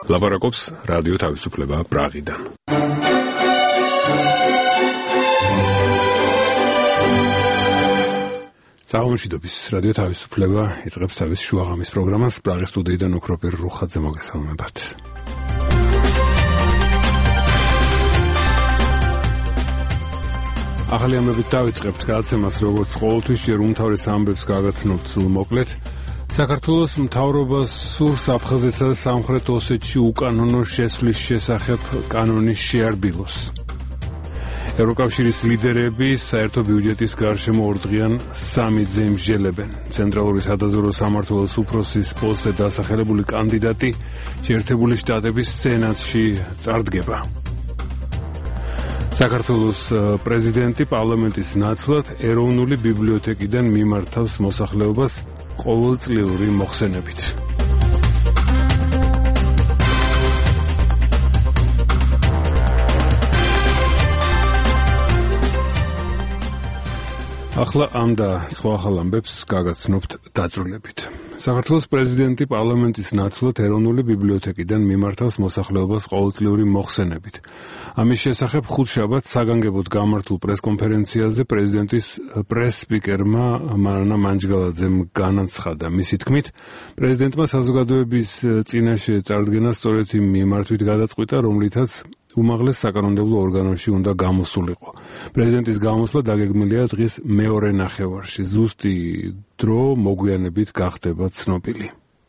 ლაპარაკობს რადიო თავისუფლება პრაღიდან. Საომშვიდობის რადიო თავისუფლება იწყებს თავის შუაღამის პროგრამას. პრაღის სტუდიიდან ოქროპირ რუხაძე მოგესალმებათ. ახალი ამბებით დავიწყებთ გადაცემას, როგორც ყოველთვის ჯერ უმთავრეს ამბებს გაგაცნობთ მოკლედ. საქართველოს მთავრობას სურს აფხაზეთსა და სამხრეთ ოსეთში უკანონო შესვლის შესახებ კანონის შეარბილოს. ევროკავშირის ლიდერები საერთო ბიუჯეტის გარშემო ორდღიან 3 ძე მსჯელებენ. ცენტრალური სადაზვერვო სამმართველოს უფროსის პოსტზე დასახელებული კანდიდატი შეერთებული შტატების სენატში წარდგება. საქართველოს პრეზიდენტი პარლამენტის ნაცვლად ეროვნული ბიბლიოთეკიდან მიმართავს მოსახლეობას ყოველწლიური მოხსენებით. ახლა ამ და სხვა ახალ ამბებს გაგაცნობთ დაწვრილებით. საქართველოს პრეზიდენტი პარლამენტის ნაცვლად ეროვნული ბიბლიოთეკიდან მიმართავს მოსახლეობას ყოველწლიური მოხსენებით. ამის შესახებ ხუთშაბათს საგანგებოდ გამართულ პრესკონფერენციაზე პრეზიდენტის პრეს-სპიკერმა მარანა მანჯგალაძემ განაცხადა. მისი თქმით, პრეზიდენტმა საზოგადოების წინაშე წარდგენა სწორედ იმ მიმართვით გადაწყვიტა, რომლითაც უმაღლეს საკანონმდებლო ორგანოში უნდა გამოსულიყო. პრეზიდენტის გამოსვლა დაგეგმილია დღის მეორე ნახევარში. ზუსტი დრო მოგვიანებით გახდება ცნობილი.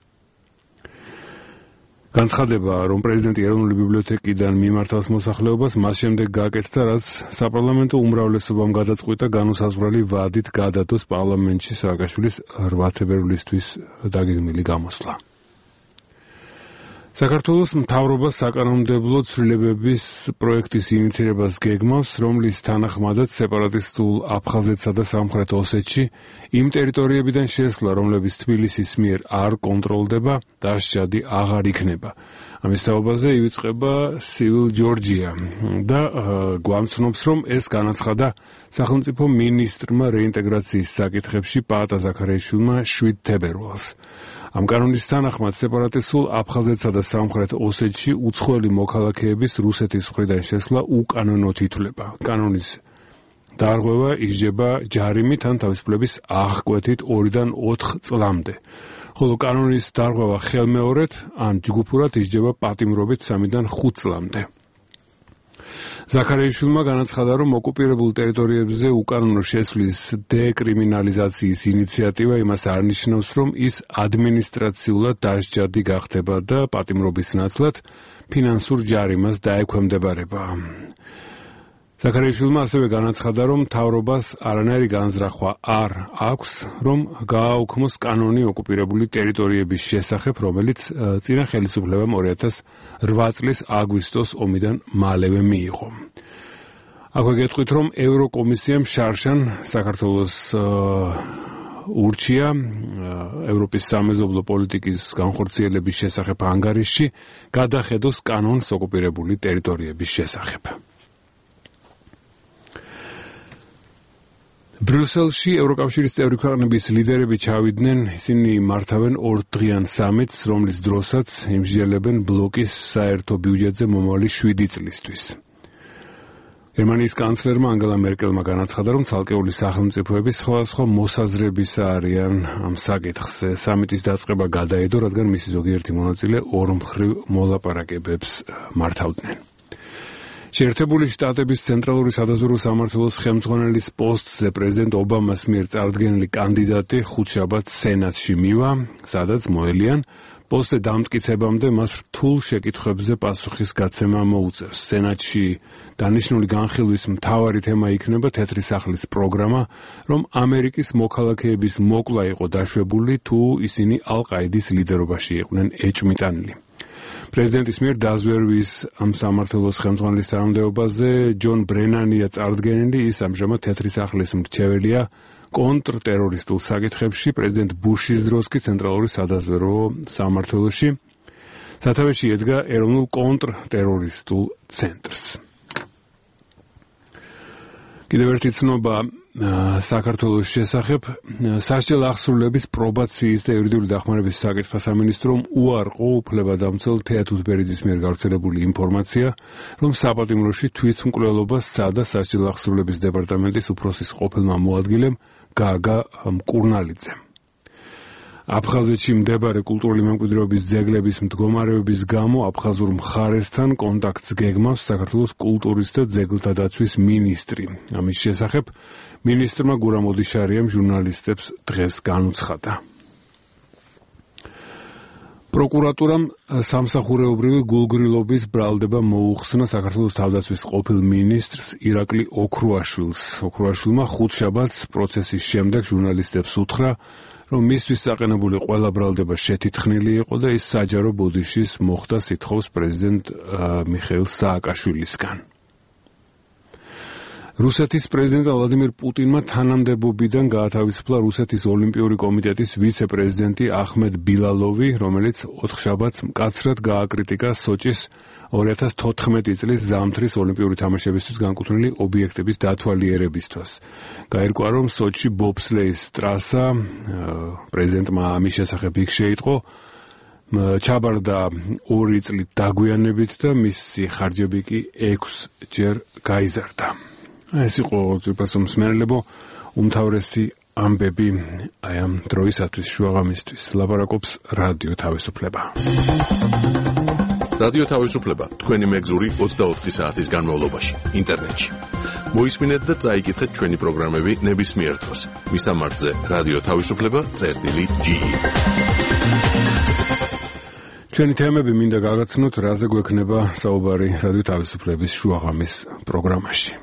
განცხადება, რომ პრეზიდენტი ეროვნული ბიბლიოთეკიდან მიმართავს მოსახლეობას, მას შემდეგ გაკეთდა, რაც საპარლამენტო უმრავლესობამ გადაწყვიტა განუსაზღვრელი ვადით გადადოს პარლამენტში სააკაშვილის 8 თებერვლისთვის დაგეგმილი გამოსვლა. საქართველოს მთავრობა საკანონმდებლო ცვლილებების პროექტის ინიცირებას გეგმავს, რომლის თანახმადაც სეპარატისტულ აფხაზეთსა და სამხრეთ ოსეთში იმ ტერიტორიებიდან შესვლა, რომლებიც თბილისის მიერ არ კონტროლდება, დასჯადი აღარ იქნება. ამის თაობაზე ივიწყება Civil Georgia და გვამცნობს, რომ ეს განაცხადა სახელმწიფო მინისტრმა რეინტეგრაციის საკითხებში პაატა ზაქარიაშვილმა 7 თებერვალს. ამ კანონის თანახმად სეპარატისტულ აფხაზეთსა და სამხრეთ ოსეთში უცხოელი მოქალაქეების რუსეთის მხრიდან შესვლა უკანონოდ ითვლება. კანონის დარღვევა ისჯება ჯარიმით ან თავისუფლების აღკვეთით 2-დან 4 წლამდე. ხოლო კანონის დარღვევა ხელმეორედ ან ჯგუფურად ისჯება პატიმრობით 3-დან 5 წლამდე. ზაქარიაშვილმა განაცხადა, რომ ოკუპირებულ ტერიტორიებზე უკანონო შესვლის დეკრიმინალიზაციის ინიციატივა იმას არ ნიშნავს, რომ ის ადმინისტრაციულად დასჯადი გახდება და პატიმრობის ნაცვლად ფინანსურ ჯარიმას დაექვემდებარება. ზაქარიაშვილმა ასევე განაცხადა, რომ მთავრობას არანაირი განზრახვა არ აქვს, რომ გააუქმოს კანონი ოკუპირებული ტერიტორიების შესახებ, რომელიც წინა ხელისუფლებამ 2008 წლის აგვისტოს ომიდან მალევე მიიღო. აქვე გეტყვით, რომ ევროკომისიამ შარშან საქართველოს ურჩია ევროპის სამეზობლო პოლიტიკის განხორციელების შესახებ ანგარიშში გადახედოს კანონს ოკუპირებული ტერიტორიების შესახებ. ბრიუსელში ევროკავშირის წევრი ქვეყნების ლიდერები ჩავიდნენ, ისინი მართავენ 2-დღიან სამიტს, რომლის დროსაც იმსჯელებენ ბლოკის საერთო ბიუჯეტზე მომავალი 7 წლისთვის. გერმანიის კანცლერმა ანგელა მერკელმა განაცხადა, რომ ცალკეული სახელმწიფოები სხვადასხვა მოსაზრებისა არიან ამ საკითხზე. სამიტის დაწყება გადაედო, რადგან მისი ზოგიერთი მონაწილე ორმხრივ მოლაპარაკებებს მართავდნენ. შეერთებული შტატების ცენტრალური სადაზვერვო სამმართველოს ხელმძღვანელის პოსტზე პრეზიდენტ ობამას მიერ წარდგენილი კანდიდატი ხუთშაბათს სენატში მივა, სადაც მოელიან პოსტზე დამტკიცებამდე მას რთულ შეკითხვებზე პასუხის გაცემა მოუწევს. სენატში დანიშნული განხილვის მთავარი თემა იქნება თეთრი სახლის პროგრამა, რომ ამერიკის მოქალაქეების მოკლა იყო დაშვებული, თუ ისინი ალ-ყაიდის ლიდერობაში იყვნენ ეჭვმიტანილი. პრეზიდენტის მიერ დაზვერვის ამ სამმართველოს ხელმძღვანელის თანამდებობაზე ჯონ ბრენანია წარდგენილი, ის ამჟამად თეთრი სახლის მრჩეველია კონტრტერორისტულ საკითხებში, პრეზიდენტ ბუშის დროს კი ცენტრალური სადაზვერვო სამმართველოში. სათავეში ედგა ეროვნულ კონტრტერორისტულ ცენტრს. კიდევ ერთი ცნობა, საქართველოს შესახებ. სასჯელ აღსრულების პრობაციის და იურიდიული დახმარების საკითხთა სამინისტრომ უარყო უფლებადამცველ თეა თუთბერიძის მიერ გავრცელებული ინფორმაცია, რომ საპატიმროში თვითმკვლელობას სცადა სასჯელ აღსრულების დეპარტამენტის უფროსის ყოფილმა მოადგილემ გაგა მკურნალიძემ. აფხაზეთში მდებარე კულტურული მემკვიდრეობის ძეგლების მდგომარეობის გამო აფხაზურ მხარესთან კონტაქტს გეგმავს საქართველოს კულტურის და ძეგლთა დაცვის მინისტრი. ამის შესახებ მინისტრმა გურამ ოდიშარიამ ჟურნალისტებს დღეს განუცხადა. პროკურატურამ სამსახურეობრივი გულგრილობის ბრალდება მოუხსნა საქართველოს თავდაცვის ყოფილ მინისტრს ირაკლი ოქრუაშვილს. ოქრუაშვილმა ხუთშაბათს პროცესის შემდეგ ჟურნალისტებს უთხრა, რომ მისთვის საყენებული ყველა ბრალდება შეთითხნილი იყო და ის საჯარო ბოდიშის მოხდა სითხოვს პრეზიდენტ მიხეილ სააკაშვილისგან. რუსეთის პრეზიდენტ ვლადიმირ პუტინმა თანამდებობიდან გაათავისუფლა რუსეთის ოლიმპიური კომიტეტის ვიცე-პრეზიდენტი ახმედ ბილალოვი, რომელიც 4 შაბათს მკაცრად გააკრიტიკა სოჭის 2014 წლის ზამთრის ოლიმპიური თამაშებისთვის განკუთვნილი ობიექტების დათვალიერებისთვის. გაირკვა, რომ სოჭში ბობსლეის ტრასა პრეზიდენტმა ამის შესახებ იქ შეიტყო, ჩაბარდა 2 წლით დაგვიანებით და მისი ხარჯები კი 6 ჯერ გაიზარდა. ეს იყო ძვირფასო მსმენელებო უმთავრესი ამბები აი ამ დროისათვის შუაღამისთვის. ლაპარაკობს რადიო თავისუფლება. რადიო თავისუფლება თქვენი მეგზური 24 საათის განმავლობაში ინტერნეტში. მოისმინეთ და წაიკითხეთ ჩვენი პროგრამები ნებისმიერ დროს. მისამართზე რადიო თავისუფლება.ge. ჩვენი თემები მინდა გავაცნოთ, რაზე გვექნება საუბარი რადიო თავისუფლების შუაღამის პროგრამაში.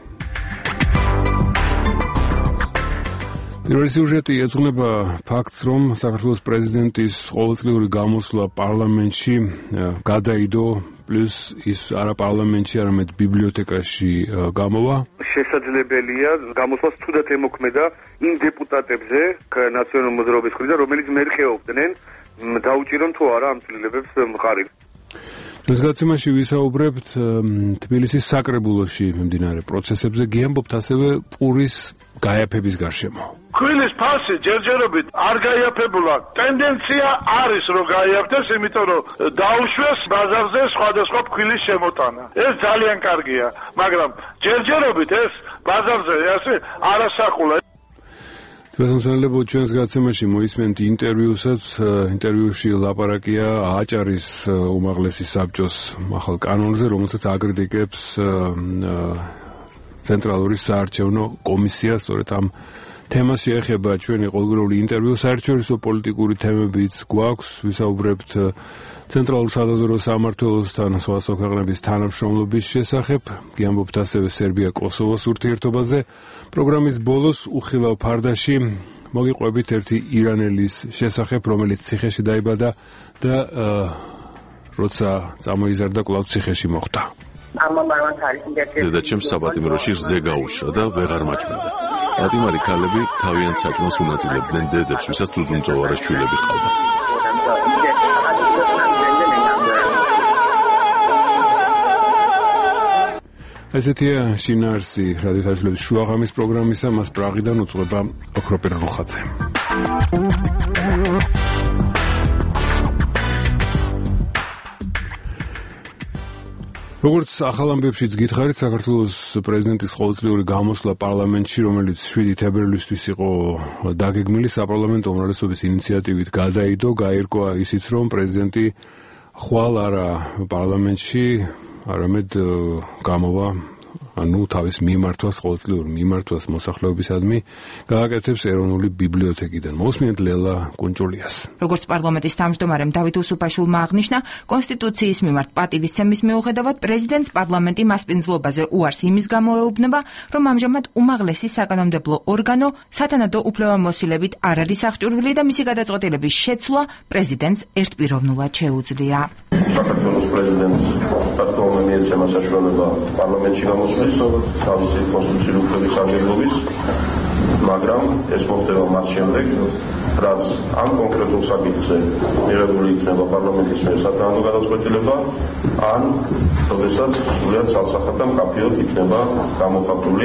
პირველი სიუჟეტი ეძღვნება ფაქტს, რომ საქართველოს პრეზიდენტის ყოველწლიური გამოსვლა პარლამენტში გადაიდო, პლუს ის არა პარლამენტში, არამედ ბიბლიოთეკაში გამოვა. შესაძლებელია გამოსვლას თუდად ემოქმედა იმ დეპუტატებზე ნაციონალური მოძრაობის მხრიდან, რომელიც მერყეობდნენ დაუჭირონ თუ არა ამ ცვლილებებს მხარი. დღეს გაცემაში ვისაუბრებთ თბილისის საკრებულოში მიმდინარე პროცესებზე, გიამბობთ ასევე პურის გაიაფების გარშემო. ქვილის ფასი ჯერჯერობით არ გაიაფებულა. ტენდენცია არის რომ გაიაფდეს, იმიტომ რომ დაუშვეს ბაზარზე სხვადასხვა ქვილის შემოტანა. ეს ძალიან კარგია, მაგრამ ჯერჯერობით ეს ბაზარზე ასე არასახულა. თვალსაჩინო ჩვენს გაცემაში მოისმენთ ინტერვიუსაც. ინტერვიუში ლაპარაკია აჭარის უმაღლესი საბჭოს ახალ კანონზე, რომელსაც აკრიტიკებს ცენტრალური საარჩევნო კომისია. სწორედ ამ თემას შეეხება ჩვენი ყოველდღიური ინტერვიუ. საერთაშორისო პოლიტიკური თემებიც გვაქვს. ვისაუბრებთ ცენტრალურ სადაზვერვო სამმართველოსთან სხვადასხვა ქვეყნების თანამშრომლობის შესახებ. გიამბობთ ასევე სერბია-კოსოვოს ურთიერთობაზე. პროგრამის ბოლოს უხილავ ფარდაში მოგიყვებით ერთი ირანელის შესახებ, რომელიც ციხეში დაიბადა და როცა წამოიზარდა კვლავ ციხეში მოხვდა. დედაჩემს საპატიმროში რძე გაუშრა და ვეღარ მაჭმევდა. პატიმარი ქალები თავიანთ საჭმელს უნაწილებდნენ დედებს, ვისაც უზუმწოვარეს ჩვილები ჰყავდათ. ესეთია შინაარსი რადიო თავისუფლების შუაღამის პროგრამისა, მას პრაღიდან უძღვება ოქროპირ რუხაძე. როგორც ახალ ამბებშიც გითხარით, საქართველოს პრეზიდენტის ყოველწლიური გამოსვლა პარლამენტში, რომელიც 7 თებერვლისთვის იყო დაგეგმილი, საპარლამენტო უმრავლესობის ინიციატივით გადაიდო. გაირკვა ისიც, რომ პრეზიდენტი ხვალ არა პარლამენტში, არამედ გამოვა, ანუ თავის მიმართვას, ყოველწლიურ მიმართვას მოსახლეობისადმი გააკეთებს ეროვნული ბიბლიოთეკიდან. მოსმინეთ ლელა კუნჭულიას. როგორც პარლამენტის თავმჯდომარემ დავით უსუფაშვილმა აღნიშნა, კონსტიტუციის მიმართ პატივისცემის მიუხედავად პრეზიდენტს პარლამენტი მასპინძლობაზე უარს იმის გამო ეუბნება, რომ ამჟამად უმაღლესი საკანონმდებლო ორგანო სათანადო უფლებამოსილებით არ არის აღჭურვილი და მისი გადაწყვეტილების შეცვლა პრეზიდენტს ერთპიროვნულად შეუძლია. საქართველოს პრეზიდენტს პარლამენტი მიეცემა საშუალება პარლამენტში გამოსვლის თავისი კონსტიტუციური უფლებების სარგებლობის, მაგრამ ეს მოხდება მას შემდეგ, რაც ამ კონკრეტულ საკითხზე მიღებული იქნება პარლამენტის მიერ სათანადო გადაწყვეტილება, ან როდესაც სრულად ცალსახად და მკაფიოდ იქნება გამოხატული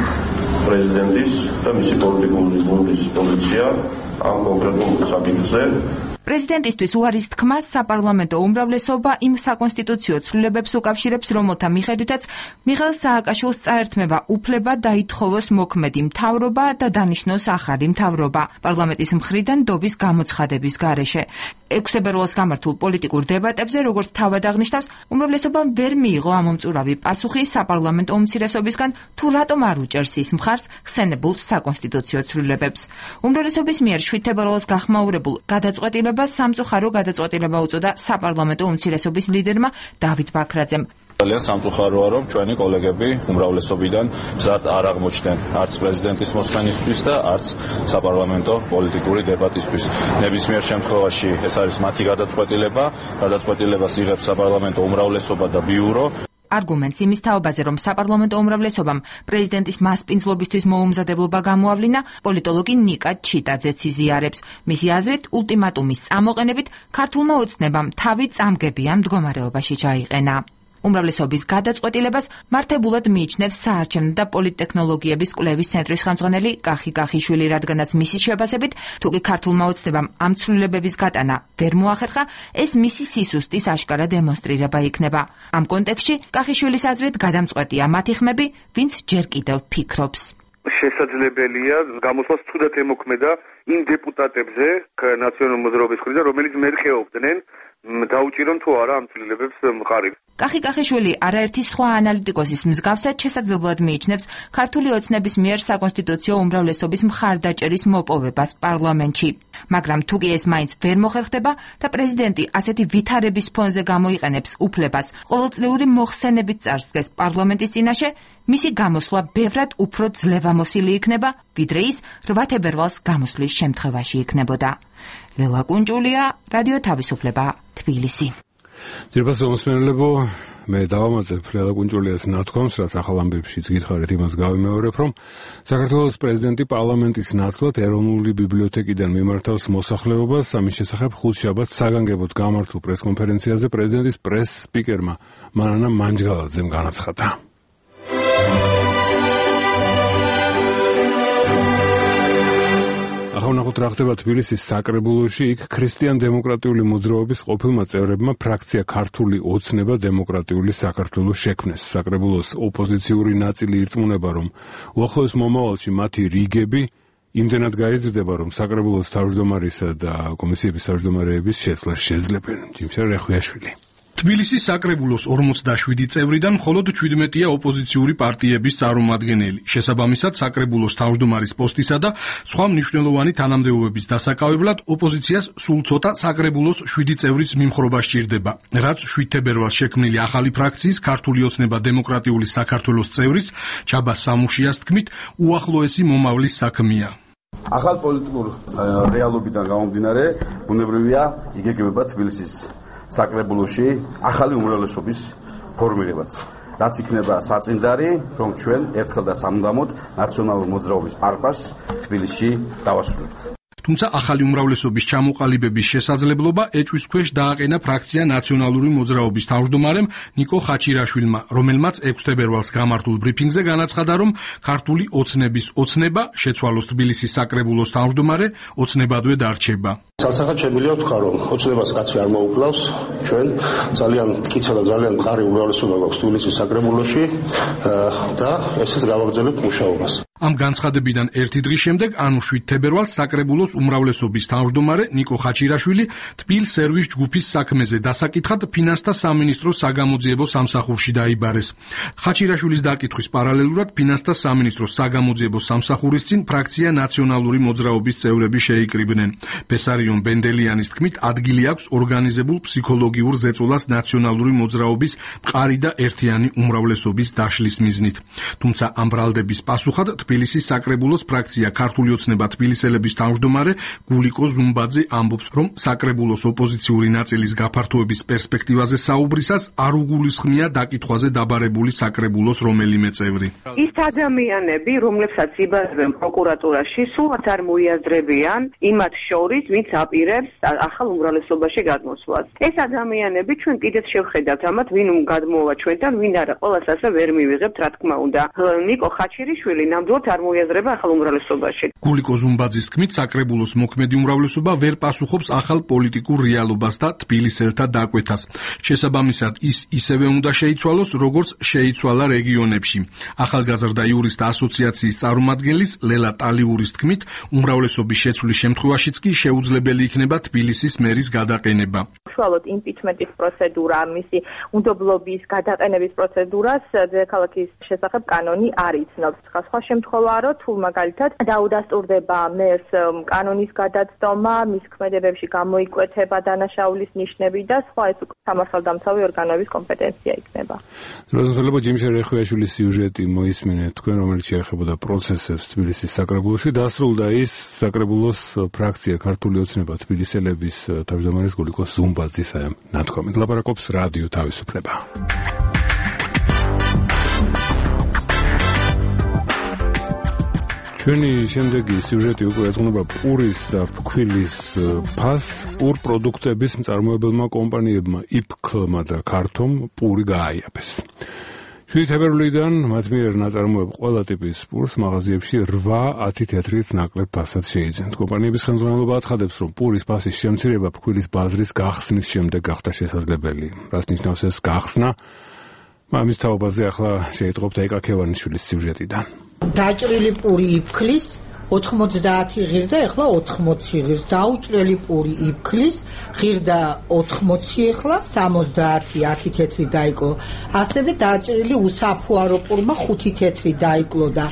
პრეზიდენტის და მისი პოლიტიკური გუნდის პოზიცია ამ კონკრეტულ საკითხზე. პრეზიდენტისთვის უარის თქმას საპარლამენტო უმრავლესობა იმ საკონსტიტუციო ცვლილებებს უკავშირებს, რომელთა მიხედვითაც მიხეილ სააკაშვილს წაერთმება უფლება დაითხოვოს მოქმედი მთავრობა და დანიშნოს ახალი მთავრობა პარლამენტის მხრიდან დობის გამოცხადების გარეშე. 6 თებერვალს გამართულ პოლიტიკურ დებატებზე, როგორც თავად აღნიშნავს, უმრავლესობამ ვერ მიიღო ამომწურავი პასუხი საპარლამენტო უმცირესობისგან, თუ რატომ არ უჭერს ის მხარს ხსენებულ საკონსტიტუციო ცვლილებებს. უმრავლესობის მიერ 7 თებერვალს გახმაურებულ გადაწყვეტილებას სამწუხარო გადაწყვეტილება უწოდა საპარლამენტო უმცირესობის ლიდერმა დავით ბაქრაძემ. ძალიან სამწუხაროა, რომ ჩვენი კოლეგები უმრავლესობიდან მზად არ აღმოჩნდნენ არც პრეზიდენტის მოსმენისთვის და არც საპარლამენტო პოლიტიკური დებატისთვის. ნებისმიერ შემთხვევაში ეს არის მათი გადაწყვეტილება, გადაწყვეტილებას იღებს საპარლამენტო უმრავლესობა და ბიურო. არგუმენტს იმის თაობაზე, რომ საპარლამენტო უმრავლესობამ პრეზიდენტის მასპინძლობისთვის მოუმზადებლობა გამოავლინა, პოლიტოლოგი ნიკა ჩიტაძეც იზიარებს. მისი აზრით, ულტიმატუმის წამოყენებით ქართულმა ოცნებამ თავი წამგებიან მდგომარეობაში ჩაიყენა. უმრავლესობის გადაწყვეტილებას მართებულად მიიჩნევს საარჩევნო და პოლიტტექნოლოგიების კვლევის ცენტრის ხელმძღვანელი კახი კახიშვილი, რადგანაც მისი შეფასებით, თუ კი ქართულმა ოცნებამ ამ ცვლილებების გატანა ვერ მოახერხა, ეს მისი სისუსტის აშკარა დემონსტრირება იქნება. ამ კონტექსტში კახიშვილის აზრით გადამწყვეტია მათი ხმები, ვინც ჯერ კიდევ ფიქრობს. შესაძლებელია გამოსვლას თუდად ემოქმედა იმ დეპუტატებზე ნაციონალური მოძრაობის მხრიდან, რომელიც მერხეობდნენ დაუჭირონ თუ არა ამ ცვლილებებს მხარი. კახი კახიშვილი არაერთი სხვა ანალიტიკოსის მსგავსად შესაძლებლად მიიჩნევს ქართული ოცნების მიერ საკონსტიტუციო უმრავლესობის მხარდაჭერის მოპოვებას პარლამენტში. მაგრამ თუ კი ეს მაინც ვერ მოხერხდება და პრეზიდენტი ასეთი ვითარების ფონზე გამოიყენებს უფლებას, ყოველწლიური მოხსენებით წარსდგეს პარლამენტის წინაშე, მისი გამოსვლა ბევრად უფრო ძლევამოსილი იქნება, ვიდრე ის 8 თებერვალს გამოსვლის შემთხვევაში იქნებოდა. ლელა კუნჭულია, რადიო თავისუფლება, თბილისი. ძირფასო მოსმენელებო, მე დავამატებ ლელა კუნჭულიას ნათქვამს, რაც ახალ ამბებშიც გითხარით, იმას გავიმეორებ, რომ საქართველოს პრეზიდენტი პარლამენტის ნაცვლად ეროვნული ბიბლიოთეკიდან მიმართავს მოსახლეობას. ამის შესახებ ხუთშაბათს საგანგებოდ გამართულ პრესკონფერენციაზე პრეზიდენტის პრეს-სპიკერმა მანანა მანჯგალაძემ განაცხადა. ვნახოთ რა ხდება თბილისის საკრებულოში. იქ ქრისტიან-დემოკრატიული მოძრაობის ყოფილმა წევრებმა ფრაქცია ქართული ოცნება დემოკრატიული საქართველოს შექმნეს. საკრებულოს ოპოზიციური ნაწილი ირწმუნება, რომ უახლოეს მომავალში მათი რიგები იმდენად გაიზრდება, რომ საკრებულოს თავმჯდომარისა და კომისიების თავმჯდომარეების შეცვლას შეძლებენ. ჯიმშარ რეხვიაშვილი. თბილისის საკრებულოს 47 წევრიდან მხოლოდ 17-ია ოპოზიციური პარტიების წარმომადგენელი. შესაბამისად, საკრებულოს თავმჯდომარის პოსტისა და სხვა მნიშვნელოვანი თანამდებობების დასაკავებლად ოპოზიციას სულ ცოტა საკრებულოს 7 წევრის მიმხრობა სჭირდება, რაც 7 თებერვალს შექმნილი ახალი ფრაქციის ქართული ოცნება დემოკრატიული საქართველოს წევრის ჩაბა სამუშიას თქმით, უახლოესი მომავლის საქმეა. ახალ პოლიტიკურ რეალობიდან გამომდინარე, ბუნებრივია იგეგმება თბილისის საკრებულოში ახალი უმრავლესობის ფორმირებაც. რაც იქნება საწინდარი, რომ ჩვენ ერთხელ და სამუდამოდ ნაციონალური მოძრაობის პარპარს თბილისში დავასრულებთ. თუმცა ახალი უმრავლესობის ჩამოყალიბების შესაძლებლობა ეჭვის ქვეშ დააყენა ფრაქცია ნაციონალური მოძრაობის თავმჯდომარემ ნიკო ხაჩირაშვილმა, რომელმაც 6 თებერვალს გამართულ ბრიფინგზე განაცხადა, რომ ქართული ოცნების ოცნება შეცვალოს თბილისის საკრებულოს თავმჯდომარე ოცნებადვე დარჩება. Სალსახად შემიძლია ვთქვა, რომ ოცნებას კაცი არ მოუკლავს. ჩვენ ძალიან მტკიცე და ძალიან მყარი უმრავლესობა გვაქვს თბილისის საკრებულოში და ესეც გავაგრძელებთ მუშაობას. ამ განცხადებიდან ერთი დღის შემდეგ, ანუ 7 თებერვალს საკრებულოს უმრავლესობის თავმჯდომარე ნიკო ხაჩირაშვილი თბილ სერვის ჯგუფის საქმეზე დასაკითხად ფინანსთა სამინისტროს საგამოძიებო სამსახურში დაიბარეს. ხაჩირაშვილის დაკითხვის პარალელურად ფინანსთა სამინისტროს საგამოძიებო სამსახურის წინ ფრაქცია ნაციონალური მოძრაობის წევრები შეიკრიბნენ. ბესარიონ ბენდელიანის თქმით, ადგილი აქვს ორგანიზებულ ფსიქოლოგიურ ზეწოლას ნაციონალური მოძრაობის მყარი და ერთიანი უმრავლესობის დაშლის მიზნით. თუმცა ამ ბრალდების პასუხად თბილისის საკრებულოს ფრაქცია ქართული ოცნება თბილისელების თავმჯდომარე გულიკო ზუმბაძე ამბობს, რომ საკრებულოს ოპოზიციური ნაწილის გაფართოების პერსპექტივაზე საუბრისას არ უგულისხმია დაკითხვაზე დაბარებული საკრებულოს რომელიმე წევრი. ის ადამიანები, რომლებსაც იბაძებენ პროკურატურაში, სულაც არ მოიაზრებიან იმათ შორის, ვინც აპირებს ახალ უმრავლესობაში გადმოსვლას. ეს ადამიანები ჩვენ კიდეც შევხედავთ ამათ, ვინ გადმოვა ჩვენთან, ვინ არა, ყველას ასე ვერ მივიღებთ, რა თქმა უნდა. ნიკო ხაჩირიშვილი ნამდვილად არ მოიაზრება ახალ უმრავლესობაში. გულიკო ზუმბაძის თქმით, საკრებულოს მოქმედი უმრავლესობა ვერ პასუხობს ახალ პოლიტიკურ რეალობას და თბილისელთა დაკვეთას. შესაბამისად, ის ისევე უნდა შეიცვალოს, როგორც შეიცვალა რეგიონებში. ახალგაზრდა იურისტთა ასოციაციის წარმომადგენლის ლელა ტალიურის თქმით, უმრავლესობის შეცვლის შემთხვევაშიც კი შეუძლებელი იქნება თბილისის მერის გადაყენება. უშუალოდ იმპიჩმენტის პროცედურა, მისი უნდობლობის გადაყენების პროცედურას დედაქალაქის შესახებ კანონი არ იცნობს. სხვა შემთხვევაა, რომ თუ მაგალითად დაუდასტურდება მერს კანონის გადაცდომა, მის ქმედებებში გამოიკვეთება დანაშაულის ნიშნები და სხვა, ეს უკვე სამართალდამცავი ორგანოების კომპეტენცია იქნება. როზენფელება ჯიმშე რეხვიაშვილის სიუჟეტი მოისმინეთ თქვენ, რომელიც შეეხებოდა პროცესებს თბილისის საკრებულოში. დასრულდა ის საკრებულოს ფრაქცია ქართული ოცნება თბილისელების თავმჯდომარის გულიკო ზუმბაძის ნათქვამით. ლაპარაკობს რადიო თავისუფლება. ჩვენი შემდეგი სიუჟეტი უკვე ეძღვნება პურის და ფქვილის ფასს. პურ პროდუქტების მწარმოებელმა კომპანიებმა იფქლმა და ქართომ პური გააიაფეს. 7 თებერვლიდან მათ მიერ ნაწარმოებ ყველა ტიპის პურს მაღაზიებში 8-10 თეთრით ნაკლებ ფასად შეიძენთ. კომპანიების ხელმძღვანელობა აცხადებს, რომ პურის ფასის შემცირება ფქვილის ბაზრის გახსნის შემდეგ გახდა შესაძლებელი. რას ნიშნავს ეს გახსნა? ამის თაობაზე ახლა შეიტყობთ ეკა ქევანიშვილის სიუჟეტიდან. დაჭრილი პური იფქლის 90 ღირდა, ეხლა 80 ღირს. დაუჭრელი პური იფქლის, ღირდა 80, ეხლა 70 10 თეთრი დაიკლო. ასევე დაჭრილი უსაფუარო პურმა 5 თეთრი დაიკლო და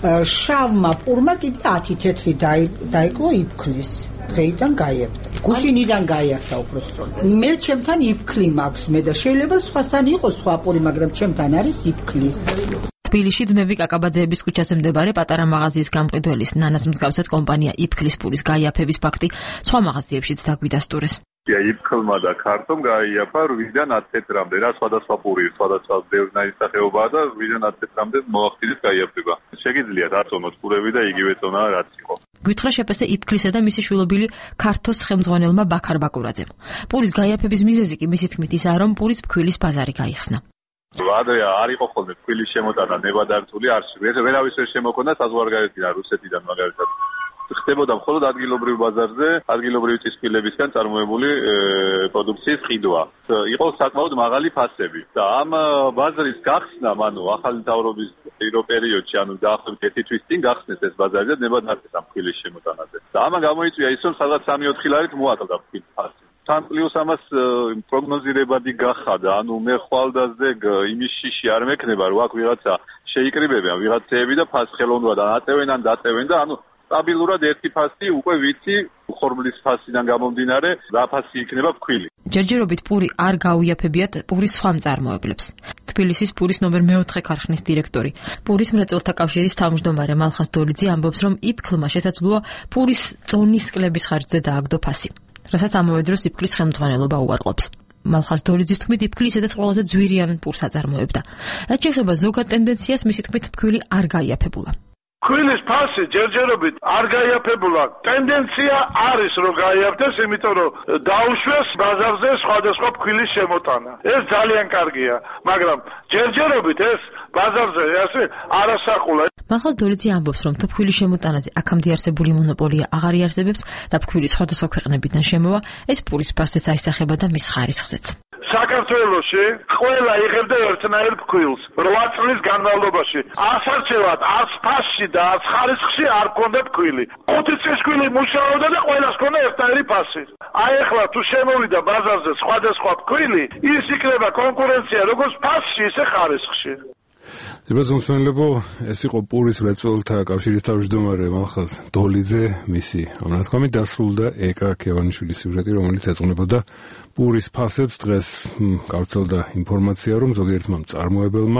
შავმა პურმა კიდე 10 თეთრი დაიკლო იფქლის. დღეიდან გაიაფთა. გუშინიდან გაიაფთა უბრალოდ. მე ჩემთან იფქლი მაქვს მე და შეიძლება სხვასთან იყოს სხვა პური, მაგრამ ჩემთან არის იფქლი. თბილისში ძმები კაკაბაძეების ქუჩაზე მდებარე პატარა მაღაზიის გამყიდველის ნანას მსგავსად კომპანია იფქლის პურის გაიაფების ფაქტი სხვა მაღაზიებშიც დაგვიდასტურეს. იფქლმა და ქართომ გაიაფა 8-დან 10 თეთრამდე, რა სხვადასხვა პური, სხვადასხვა ბევრი სახეობაა და 8-დან 10 თეთრამდე მოახდინეს გაიაფება. შეგიძლია დაწონოთ პურები და იგივე წონა რაც იყო. გითხრა შეფასე იფქლისა და მისი შვილობილი ქართოს ხელმძღვანელმა ბაქარ ბაკურაძემ. პურის გაიაფების მიზეზი კი მისი თქმით ისაა, რომ პურის ფქვილის ბაზარი გაიხსნა. ადრე არ იყო ხოლმე ფქვილის შემოტანა ნებადართული არში. ვერავის ვერ შემოქონდა საზღვარგარეთიდან, რუსეთიდან მაგალითად. ხდებოდა მხოლოდ ადგილობრივ ბაზარზე, ადგილობრივი წისქვილებისგან წარმოებული პროდუქციის ყიდვა. იყო საკმაოდ მაღალი ფასები და ამ ბაზრის გახსნა, ანუ ახალი მთავრობის პერიოდში, ანუ დაახლოებით 1 თვის წინ გახსნეს ეს ბაზარი და ნებადართეს ამ ფქვილის შემოტანაზე. და ამან გამოიწვია ის, რომ სადღაც 3-4 ლარით მოაკლდა ფქვილის ფასი. თან პლუს ამას პროგნოზირებადი გახადა, ანუ მე ხვალდაზე იმის შიში არ მექნება, რომ აქ ვიღაცა შეიკრიბებიან ვიღაცეები და ფას ხელოვნურად აწევენ ან დაწევენ და ანუ სტაბილურად ერთი ფასი უკვე ვიცი ხორმბლის ფასიდან გამომდინარე რა ფასი იქნება ფქვილი. ჯერჯერობით პური არ გაუიაფებიათ პურის სხვა მწარმოებლებს. თბილისის პურის ნომერ 4 ქარხნის დირექტორი, პურის მრეწველთა კავშირის თავმჯდომარე მალხაზ დოლიძე ამბობს, რომ იფქლმა შესაძლოა პურის წონის კლების ხარჯზე დააგდო ფასი, რასაც ამავე დროს იფქლის ხელმძღვანელობა უარყოფს. მალხაზ დოლიძის თქმით, იფქლი ისედაც ყველაზე ძვირიან პურს აწარმოებდა. რაც შეეხება ზოგად ტენდენციას, მისი თქმით, ფქვილი არ გაიაფებულა. ფქვილის ფასი ჯერჯერობით არ გაიაფებულა. ტენდენცია არის რომ გაიაფდეს, იმიტომ რომ დაუშვეს ბაზარზე სხვადასხვა ფქვილის შემოტანა. ეს ძალიან კარგია, მაგრამ ჯერჯერობით ეს ბაზარზე ასე არასახულა. მალხაზ დოლიძე ამბობს, რომ თუ ფქვილის შემოტანაზე აქამდე არსებული მონოპოლია აღარ იარსებებს და ფქვილი სხვადასხვა ქვეყნებიდან შემოვა, ეს პურის ფასიც აისახება და მის ხარისხზეც. საქართველოში ყველა იღებდა ერთნაირ ფქვილს 8 წლის განმავლობაში. ასარჩევად 100 ფასში და 100 ხარისხში არ ქონდა ფქვილი. 5 წლის კვილი მუშაობდა და ყველას ქონდა ერთნაირი ფასი. აი ახლა თუ შემოვიდა ბაზარზე სხვადასხვა ფქვილი, ის იქნება კონკურენცია როგორც ფასში, ისე ხარისხში. ზებაზონსმენლებო, ეს იყო პურის მრეწველთა კავშირის თავმჯდომარე მალხაზ დოლიძე, მისი ამნათქვამით დასრულდა ეკა ქევანიშვილის სიუჟეტი, რომელიც ეძღვნებოდა პურის ფასებს. დღეს გავრცელდა ინფორმაცია, რომ ზოგიერთმა მწარმოებელმა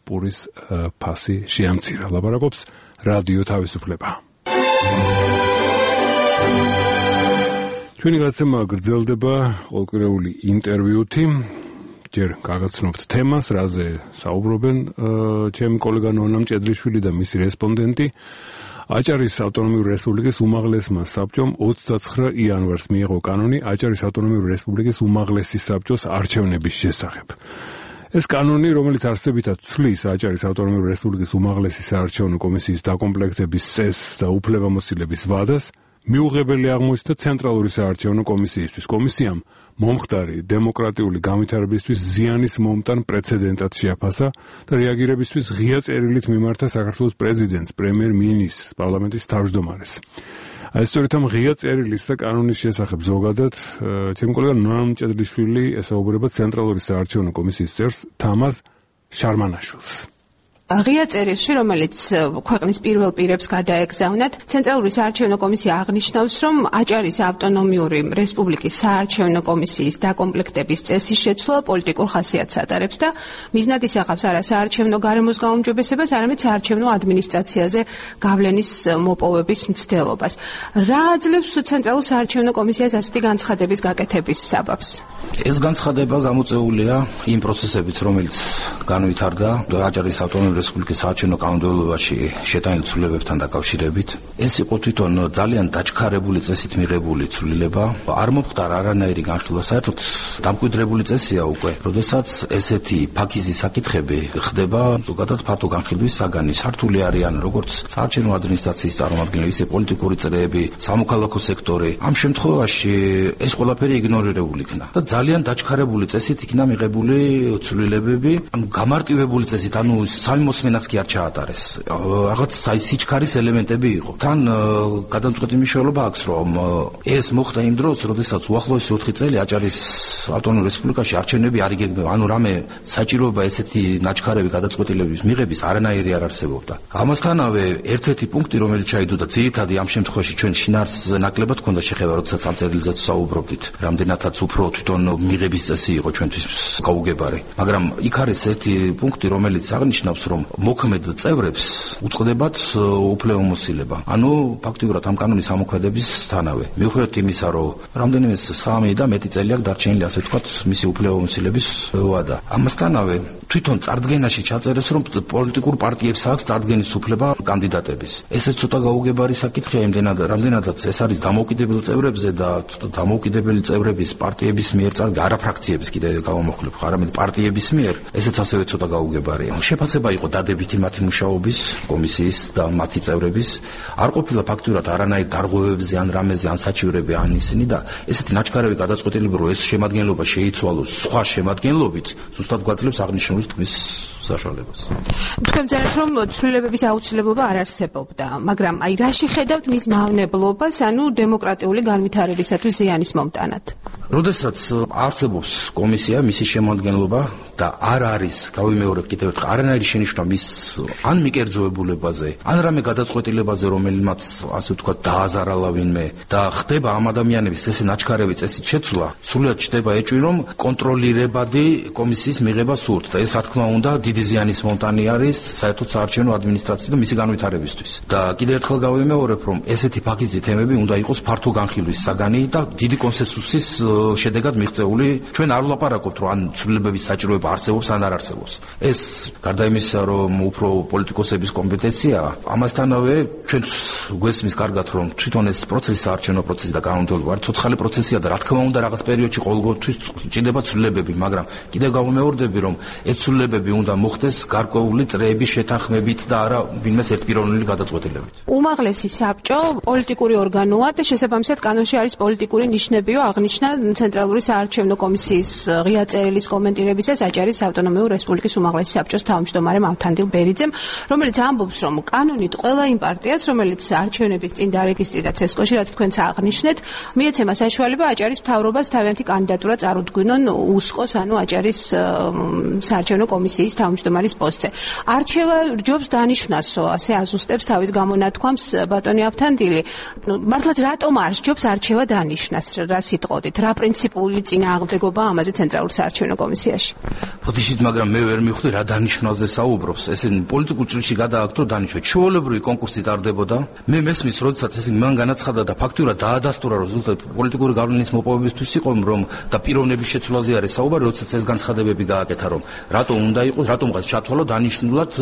პურის ფასი შეამცირა. ლაპარაკობს რადიო თავისუფლება. ჩვენი გაცემა გრძელდება ყოველკვირეული ინტერვიუთი. ჯერ გაგაცნობთ თემას, რაზე საუბრობენ ჩემი კოლეგა ნონა მჭედლიშვილი და მისი რესპონდენტი. აჭარის ავტონომიური რესპუბლიკის უმაღლესმა საბჭომ 29 იანვარს მიიღო კანონი აჭარის ავტონომიური რესპუბლიკის უმაღლესი საბჭოს არჩევნების შესახებ. ეს კანონი, რომელიც არსებითად ცვლის აჭარის ავტონომიური რესპუბლიკის უმაღლესი საარჩევნო კომისიის დაკომპლექტების წესს და უფლებამოსილების ვადას, მიუღებელი აღმოჩნდა ცენტრალური საარჩევნო კომისიისთვის. კომისიამ მომხდარი დემოკრატიული განვითარებისთვის ზიანის მომტან პრეცედენტად შეაფასა და რეაგირებისთვის ღია წერილით მიმართა საქართველოს პრეზიდენტს, პრემიერ-მინისტრს, პარლამენტის თავმჯდომარეს. სწორედ ამ ღია წერილის და კანონის შესახებ ზოგადად ჩემი კოლეგა ნონა მჭედლიშვილი ესაუბრება ცენტრალური საარჩევნო კომისიის წევრს თამაზ შარმანაშვილს. ღია წერილში, რომელიც ქვეყნის პირველ პირებს გადაეგზავნათ, ცენტრალური საარჩევნო კომისია აღნიშნავს, რომ აჭარის ავტონომიური რესპუბლიკის საარჩევნო კომისიის დაკომპლექტების წესის შეცვლა პოლიტიკურ ხასიათს ატარებს და მიზნად ისახავს არა საარჩევნო გარემოს გაუმჯობესებას, არამედ საარჩევნო ადმინისტრაციაზე გავლენის მოპოვების მცდელობას. რა აძლევს ცენტრალურ საარჩევნო კომისიას ასეთი განცხადების გაკეთების საბაბს? ეს განცხადება გამოწვეულია იმ პროცესებით, რომელიც განვითარდა აჭარის ავტონომიური რესპუბლიკის საარჩევნო კანონმდებლობაში შეტანილ ცვლილებებთან დაკავშირებით. ეს იყო თვითონ ძალიან დაჩქარებული წესით მიღებული ცვლილება, არ მომხდარა არანაირი განხილვა. საერთოდ დამკვიდრებული წესია უკვე, როდესაც ესეთი ფაქიზი საკითხები ხდება ზოგადად ფართო განხილვის საგანი. სართული არიან როგორც საარჩევნო ადმინისტრაციის წარმომადგენლები, ისე პოლიტიკური წრეები, სამოქალაქო სექტორი. ამ შემთხვევაში ეს ყველაფერი იგნორირებული იქნა და ძალიან დაჩქარებული წესით იქნა მიღებული ცვლილებები, ანუ გამარტივებული წესით, ანუ მოსმენაც კი არ ჩაატარეს. რაღაც სიჩქარის ელემენტები იყო. თან გადამწყვეტი მნიშვნელობა აქვს, რომ ეს მოხდა იმ დროს, როდესაც უახლოესი 4 წელი აჭარის ავტონომურ რესპუბლიკაში არჩევნები არ იგეგმება. ანუ რამე საჭიროება ესეთი ნაჩქარები გადაწყვეტილების მიღების არანაირი არ არსებობდა. ამასთანავე ერთ-ერთი პუნქტი, რომელიც ჩაიდოდა ძირითადი ამ შემთხვევაში ჩვენ შინაარს ნაკლებად ჰქონდა შეხება, როდესაც ამ წერილზეც საუბრობდით. რამდენადაც უფრო თვითონ მიღების წესი იყო ჩვენთვის გაუგებარი. მაგრამ იქ არის ერთი პუნქტი, რომელიც აღნიშნავს, რომ მოქმედ წევრებს უწყდებათ უფლებამოსილება. ანუ ფაქტიურად ამ კანონის ამოქმედებისთანავე. მიუხედავად იმისა, რომ რამდენიმე 3 და მეტი წელი აქვს დარჩენილი, ასე ვთქვათ, მისი უფლებამოსილების ვადა. ამასთანავე თვითონ წარდგენაში ჩაწერეს, რომ პოლიტიკურ პარტიებს აქვს წარდგენის უფლება კანდიდატების. ესეც ცოტა გაუგებარი საკითხია, რამდენადაც ეს არის დამოუკიდებელ წევრებზე და დამოუკიდებელი წევრების პარტიების მიერ წარდგა, არა ფრაქციების კიდე გავამოხლებ, არამედ პარტიების მიერ, ესეც ასევე ცოტა გაუგებარია. შეფასება იყო დადებითი მათი მუშაობის, კომისიის და მათი წევრების. არ ყოფილა ფაქტურად არანაირ დარღვევებზე ან რამეზე ან საჩივრები ან ისინი და ესეთი ნაჩქარები გადაწყვეტილება, რომ ეს შემადგენლობა შეიცვალოს სხვა შემადგენლობით, ზუსტად გვაძლევს აღნიშნული თქმის საშუალებას. თქვენ წერეთ, რომ ცვლილებების აუცილებლობა არ არსებობდა, მაგრამ აი რა შეხედავთ მის მავნებლობას, ანუ დემოკრატიული განვითარებისათვის ზიანის მომტანად? როდესაც არსებობს კომისია, მისი შემადგენლობა და არ არის, გავიმეორებ კიდევ ერთხელ, არანაირი შენიშვნა მის ან მიკერძოებულებაზე, ან რამე გადაწყვეტილებაზე, რომელმაც ასე ვთქვათ დააზარალა ვინმე და ხდება ამ ადამიანების ესე ნაჩქარები წესით შეცვლა, სრულად ჩდება ეჭვი, რომ კონტროლირებადი კომისიის მიღება სურთ და ეს რა თქმა უნდა დიდი ზიანის მომტანი არის საერთოდ საარჩევნო ადმინისტრაციის და მისი განვითარებისთვის. და კიდევ ერთხელ გავიმეორებ, რომ ესეთი ფაქიზი თემები უნდა იყოს ფართო განხილვის საგანი და დიდი კონსენსუსის შედეგად მიღწეული. ჩვენ არ ვლაპარაკობთ, რომ ან ცვლილებების საჭიროება არსებობს ან არ არსებობს. ეს გარდა იმისა, რომ უფრო პოლიტიკოსების კომპეტენციაა, ამასთანავე ჩვენ გვესმის კარგად, რომ თვითონ ეს პროცესი, საარჩევნო პროცესი და კანონმდებლობა არის ცოცხალი პროცესია და რა თქმა უნდა რაღაც პერიოდში ყოველთვის ჭირდება ცვლილებები, მაგრამ კიდევ გავუმეორდები, რომ ეს ცვლილებები უნდა მოხდეს გარკვეული წრეების შეთანხმებით და არა ვინმეს ერთპიროვნული გადაწყვეტილებით. უმაღლესი საბჭო პოლიტიკური ორგანოა და შესაბამისად კანონში არის პოლიტიკური ნიშნებიო აღნიშნა ცენტრალური საარჩევნო კომისიის ღია წერილის კომენტირებისას აჭარის ავტონომიური რესპუბლიკის უმაღლესი საბჭოს თავმჯდომარემ ავთანდილ ბერიძემ, რომელიც ამბობს, რომ კანონით ყველა იმ პარტიას, რომელიც არჩევნების წინ დარეგისტრირდა ცესკოში, რაც თქვენც აღნიშნეთ, მიეცემა საშუალება აჭარის მთავრობას თავიანთი კანდიდატურა წარუდგინონ უსკოს, ანუ აჭარის საარჩევნო კომისიის თავმჯდომარის პოსტზე. არჩევა ჯობს დანიშნასო, ასე აზუსტებს თავის გამონათქვამს ბატონი ავთანდილი. მართლაც რატომ არ ჯობს არჩევა დანიშნას, რა სიტყოდით, რა პრინციპული წინააღმდეგობა ამაზე ცენტრალურ საარჩევნო კომისიაში? ფოდიშით, მაგრამ მე ვერ მივხვდი რა დანიშნვაზე საუბრობს. ესე პოლიტიკურ ჭრილში გადააგდო დანიშნვა. ჩვეულებრივი კონკურსი ტარდებოდა. მე მესმის, როდესაც ესე მან განაცხადა და ფაქტურად დაადასტურა, რომ ზუსტად პოლიტიკური გავლენის მოპოვებისთვის იყო, რომ და პიროვნების შეცვლაზე არის საუბარი, როდესაც ეს განცხადებები გააკეთა, რომ რატომ უნდა იყოს, რატომღაც ჩათვალო დანიშნულად,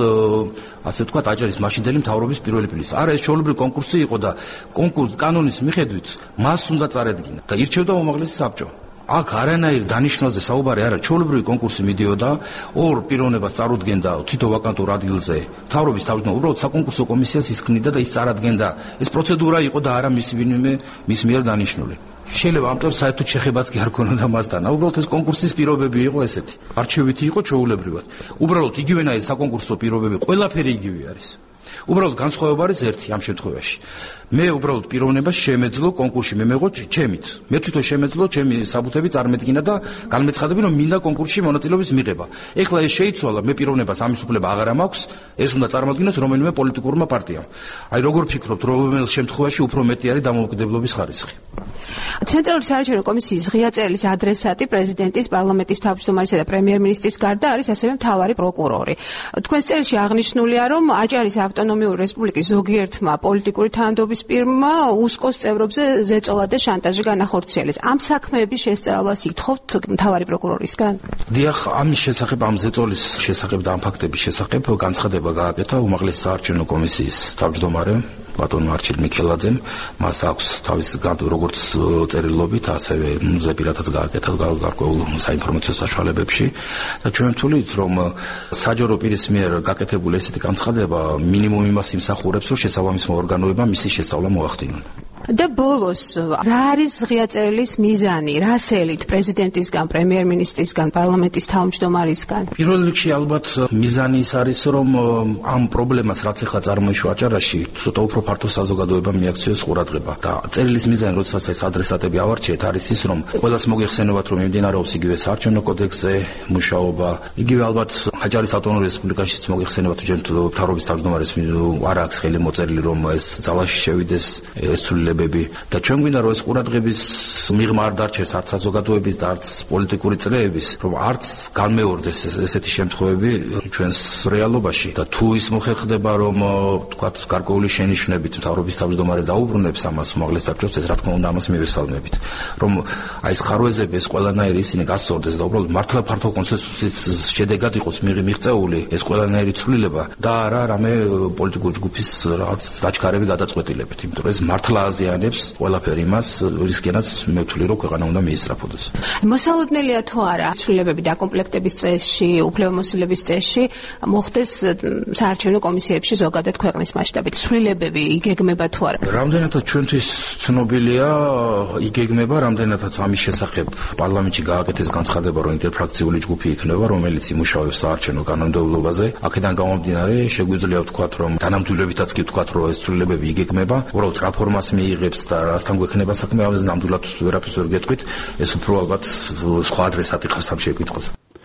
ასე ვთქვათ, აჭარის მაშინდელი მთავრობის პირველი პილისი. არა, ეს ჩვეულებრივი კონკურსი იყო და კონკურს კანონის მიხედვით მას უნდა წარედგინა და ირჩევდა უმაღლესი საბჭო. აქ არანაირ დანიშნვაზე საუბარი არა, ჩვეულებრივი კონკურსი მიდიოდა, ორ პიროვნებას წარუდგენდა თითო ვაკანტურ ადგილზე. მთავრობის თავმჯდომარე უბრალოდ საკონკურსო კომისიას ისქმნიდა და ის წარადგენდა. ეს პროცედურა იყო და არა მის მიერ დანიშნული. შეიძლება ამიტომ საერთოდ შეხებაც კი არ ქონოდა მასთან. უბრალოდ ეს კონკურსის პირობები იყო ესეთი. არჩევითი იყო ჩვეულებრივად. უბრალოდ იგივენაირ საკონკურსო პირობები, ყველაფერი იგივე არის. უბრალოდ განსხვავება არის ერთი ამ შემთხვევაში. მე უბრალოდ პიროვნებას შემეძლო კონკურსში მე მეღო ჩემით. მე თვითონ შემეძლო ჩემი საბუთები წარმედგინა და განმეცხადები, რომ მინდა კონკურსში მონაწილეობის მიღება. ეხლა ეს შეიცვალა, მე პიროვნებას ამის უფლება აღარ მაქვს, ეს უნდა წარმოადგინოს რომელიმე პოლიტიკურმა პარტიამ. აი როგორ ფიქრობთ, რომელ შემთხვევაში უფრო მეტი არის დამოუკიდებლობის ხარისხი? ცენტრალური საარჩევნო კომისიის ღია წელის ადრესატი პრეზიდენტის, პარლამენტის თავმჯდომარისა და პრემიერ-მინისტრის გარდა არის ასევე მთავარი პროკურორი. თქვენს წერილში აღნიშნულია, რომ აჭარის ავტონომიური რესპუბლიკის ზოგიერთმა პოლიტიკური თანამდებობის პირმა უსკოს წევრებზე ზეწოლა და შანტაჟი განახორციელეს. ამ საქმეების შესწავლას ითხოვთ მთავარი პროკურორისგან? დიახ, ამის შესახებ, ამ ზეწოლის შესახებ და ამ ფაქტების შესახებ განცხადება გააკეთა უმაღლესი საარჩევნო კომისიის თავმჯდომარემ ბატონ არჩილ მიქელაძემ. მას აქვს თავის როგორც წერილობით, ასევე ზეპირათაც გააკეთა გარკვეულ საინფორმაციო საშუალებებში და ჩვენ ვთვლით, რომ საჯარო პირის მიერ გაკეთებული ესეთი განცხადება მინიმუმ იმას იმსახურებს, რომ შესაბამისმა ორგანოებმა მისი შესწავლა მოახდინონ. და ბოლოს, რა არის ღია წელის მიზანი? რა სელით პრეზიდენტისგან, პრემიერ-მინისტრისგან, პარლამენტის თავმჯდომარისგან? პირველ რიგში ალბათ მიზანი ის არის, რომ ამ პრობლემას, რაც ახლა წარმოიშვა აჭარაში, ცოტა უფრო ფართო საზოგადოებამ მიაქციოს ყურადღება. და წერილის მიზანი, როდესაც ეს ადრესატები ავარჩიეთ, არის ის, რომ ყველას მოგეხსენებათ, რომ მიმდინარეობს იგივე საარჩევნო კოდექსზე მუშაობა, იგივე ალბათ აჭარის ავტონომიური რესპუბლიკაშიც მოგეხსენებათ, რომ მთავრობის თავმჯდომარეს არ აქვს ხელი მოწერილი, რომ ეს ძალაში შევიდეს ეს ცვლილება და ჩვენ გვინდა რომ ეს ყურადღების მიღმა არ დარჩეს არც საზოგადოების და არც პოლიტიკური წრეების, რომ არც განმეორდეს ესეთი შემთხვევები ჩვენს რეალობაში და თუ ის მოხერხდება, რომ თქვათ გარკვეული შენიშვნებით მთავრობის თავმჯდომარე დაუბრუნებს ამას უმაღლეს საბჭოს, ეს რა თქმა უნდა ამას მივესალმებით, რომ აი ეს ხარვეზები ეს ყველანაირი ისინი გასწორდეს და უბრალოდ მართლა ფართო კონსენსუსის შედეგად იყოს მიღწეული ეს ყველანაირი ცვლილება და არა რამე პოლიტიკური ჯგუფის რაღაც დაჩქარები გადაწყვეტილებით, იმიტომ რომ ეს მართლა აზიანებს ყველაფერი იმას, რისკენაც მე ვთვლი, რომ ქვეყანა უნდა მიისწრაფოდეს. მოსალოდნელია თუ არა ცვლილებები დაკომპლექტების წესში, უფლებამოსილების წესში მოხდეს საარჩევნო კომისიებში ზოგადად ქვეყნის მასშტაბით. ცვლილებები იგეგმება თუ არა? რამდენადაც ჩვენთვის ცნობილია, იგეგმება, რამდენადაც ამის შესახებ პარლამენტში გააკეთეს განცხადება, რომ ინტერფრაქციული ჯგუფი იქნება, რომელიც იმუშავებს საარჩევნო კანონმდებლობაზე. აქედან გამომდინარე, შეგვიძლია ვთქვათ, რომ თანამდებობითაც კი ვთქვათ, რომ ეს ცვლილებები იგეგმება, უბრალოდ რა ფორმას მიიღებს და რასთან გვექნება საქმე, ამაზე ნამდვილად ვერაფერს ვერ გეტყვით, ეს უფრო ალბათ სხვა ადრესატი ხავს ამ შეკითხვას.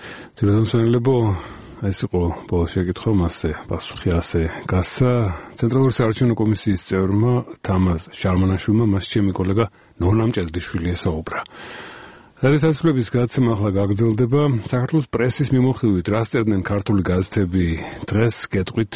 ძირითადად ეს იყო ბოლო შეკითხვა, მასზე პასუხი ასე გასცა ცენტრალური საარჩევნო კომისიის წევრმა თამაზ შარმანაშვილმა, მას ჩემი კოლეგა ნონა მჭედლიშვილი ესაუბრა. რადიოთასვლების გადაცემა ახლა გაგრძელდება. საქართველოს პრესის მიმოხილვით რას წერდნენ ქართული გაზეთები დღეს, გეტყვით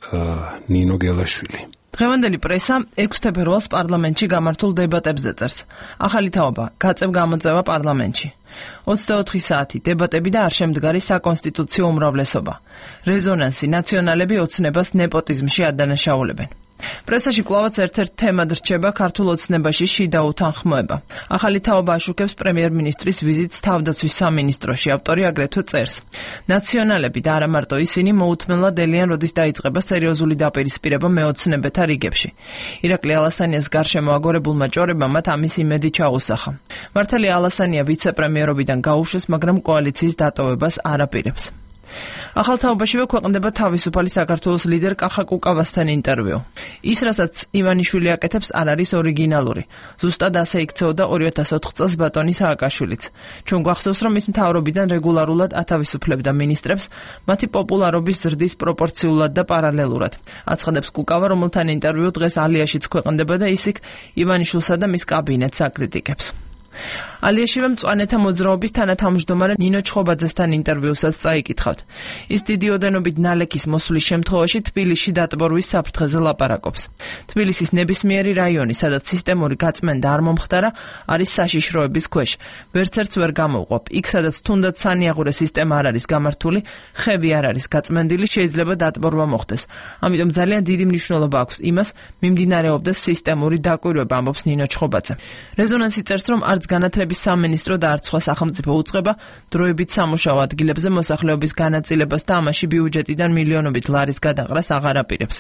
ნინო გელაშვილი. დღევანდელი პრესა 6 თებერვალს პარლამენტში გამართულ დებატებზე წერს. ახალი თაობა, გაწევ-გამოწევა პარლამენტში. 24 საათი დებატები და არ შემდგარი საკონსტიტუციო უმრავლესობა. რეზონანსი, ნაციონალები ოცნებას ნეპოტიზმში ადანაშაულებენ. პრესაში კვლავაც ერთ-ერთ თემად რჩება ქართულ ოცნებაში შიდა უთანხმოება. ახალი თაობა აშუქებს პრემიერ-მინისტრის ვიზიტს თავდაცვის სამინისტროში. ავტორი აგრეთვე წერს. ნაციონალები და არა მარტო ისინი მოუთმენლად ელიან, როდის დაიწყება სერიოზული დაპირისპირება მეოცნებეთა რიგებში. ირაკლი ალასანიას გარშემო აგორებულმა ჭორებმა მათ ამის იმედი ჩაუსახა. მართალია ალასანია ვიცე-პრემიერობიდან გაუშვეს, მაგრამ კოალიციის დატოვებას არ აპირებს. ახალ თაობაშივე ქვეყნდება თავისუფალი საქართველოს ლიდერ კახა კუკავასთან ინტერვიუ. ის, რასაც ივანიშვილი აკეთებს, არ არის ორიგინალური. ზუსტად ასე იქცეოდა 2004 წელს ბატონი სააკაშვილიც. ჩვენ გვახსოვს, რომ ის მთავრობიდან რეგულარულად ათავისუფლებდა მინისტრებს, მათი პოპულარობის ზრდის პროპორციულად და პარალელურად. აცხადებს კუკავა, რომელთან ინტერვიუ დღეს ალიაშიც ქვეყნდება და ის იქ ივანიშვილსა და მის კაბინეტს აკრიტიკებს. ალიაშივე მწვანეთა მოძრაობის თანათავმჯდომარე ნინო ჩხობაძესთან ინტერვიუსაც წაიკითხავთ. ის დიდი ოდენობით ნალექის მოსვლის შემთხვევაში თბილისში დატბორვის საფრთხეზე ლაპარაკობს. თბილისის ნებისმიერი რაიონი, სადაც სისტემური გაწმენდა არ მომხდარა, არის საშიშროების ქვეშ. ვერცერთს ვერ გამოვყოფ. იქ, სადაც თუნდაც სანიაღურე სისტემა არ არის გამართული, ხევი არ არის გაწმენდილი, შეიძლება დატბორვა მოხდეს. ამიტომ ძალიან დიდი მნიშვნელობა აქვს იმას, მიმდინარეობდეს სისტემური დაკვირვება, ამბობს ნინო ჩხობაძე. რეზონანსი წერს, რომ არც განათლების სამინისტრო და არც სხვა სახელმწიფო უწყება დროებით სამუშაო ადგილებზე მოსახლეობის განაწილებას და ამაში ბიუჯეტიდან მილიონობით ლარის გადაყრას აღარ აპირებს.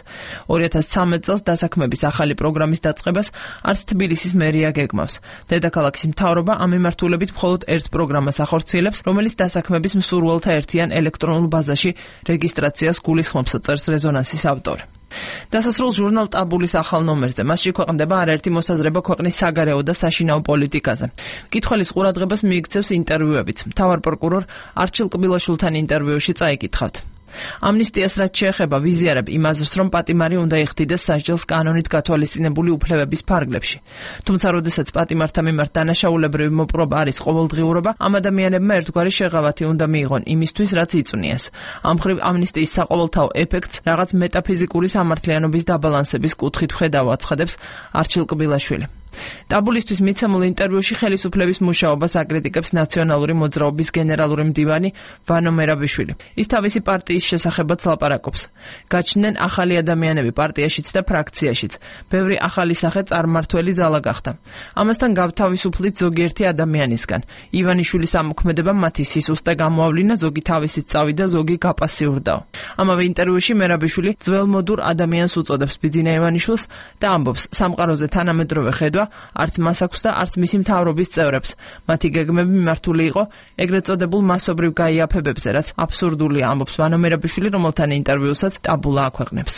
2013 წელს დასაქმების ახალი პროგრამის დაწყებას არც თბილისის მერია გეგმავს. დედაქალაქის მთავრობა ამ მიმართულებით მხოლოდ ერთ პროგრამას ახორციელებს, რომელიც დასაქმების მსურველთა ერთიან ელექტრონულ ბაზაში რეგისტრაციას გულისხმობს, წერს რეზონანსის ავტორი. დასასრულ ჟურნალ ტაბულის ახალ ნომერზე. მასში ქვეყნდება არაერთი მოსაზრება ქვეყნის საგარეო და საშინაო პოლიტიკაზე. მკითხველის ყურადღებას მიიქცევს ინტერვიუებიც. მთავარ პროკურორ არჩილ კბილაშვილთან ინტერვიუში წაიკითხავთ. ამნისტიას რაც შეეხება, ვიზიარებ იმ აზრს, რომ პატიმარი უნდა იხდიდეს სასჯელს კანონით გათვალისწინებული უფლებების ფარგლებში. თუმცა, როდესაც პატიმართა მიმართ დანაშაულებრივი მოპყრობა არის ყოველდღიურობა, ამ ადამიანებმა ერთგვარი შეღავათი უნდა მიიღონ იმისთვის, რაც იწვნიეს. ამ მხრივ ამნისტიის საყოველთაო ეფექტს რაღაც მეტაფიზიკური სამართლიანობის დაბალანსების კუთხით ხედავ, აცხადებს არჩილ კბილაშვილი. ტაბულისთვის მიცემულ ინტერვიუში ხელისუფლების მუშაობას აკრიტიკებს ნაციონალური მოძრაობის გენერალური მდივანი ვანო მერაბიშვილი. ის თავისი პარტიის შესახებაც ლაპარაკობს. გაჩნდნენ ახალი ადამიანები პარტიაშიც და ფრაქციაშიც. ბევრი ახალი სახე წარმმართველი ძალა გახდა. ამასთან გავთავისუფლით ზოგიერთი ადამიანისგან. ივანიშვილის ამოქმედება მათი სისუსტე გამოავლინა, ზოგი თავისით წავიდა, ზოგი გაპასიურდაო. ამავე ინტერვიუში მერაბიშვილი ძველმოდურ ადამიანს უწოდებს ბიძინა ივანიშვილს და ამბობს, სამყაროზე თანამედროვე ხედვა არც მას აქვს და არც მისი მთავრობის წევრებს. მათი გეგმები მიმართული იყო ეგრეთ წოდებულ მასობრივ გაიაფებებზე, რაც აბსურდულია, ამბობს ვანო მერაბიშვილი, რომელთან ინტერვიუსაც ტაბულა აქვეყნებს.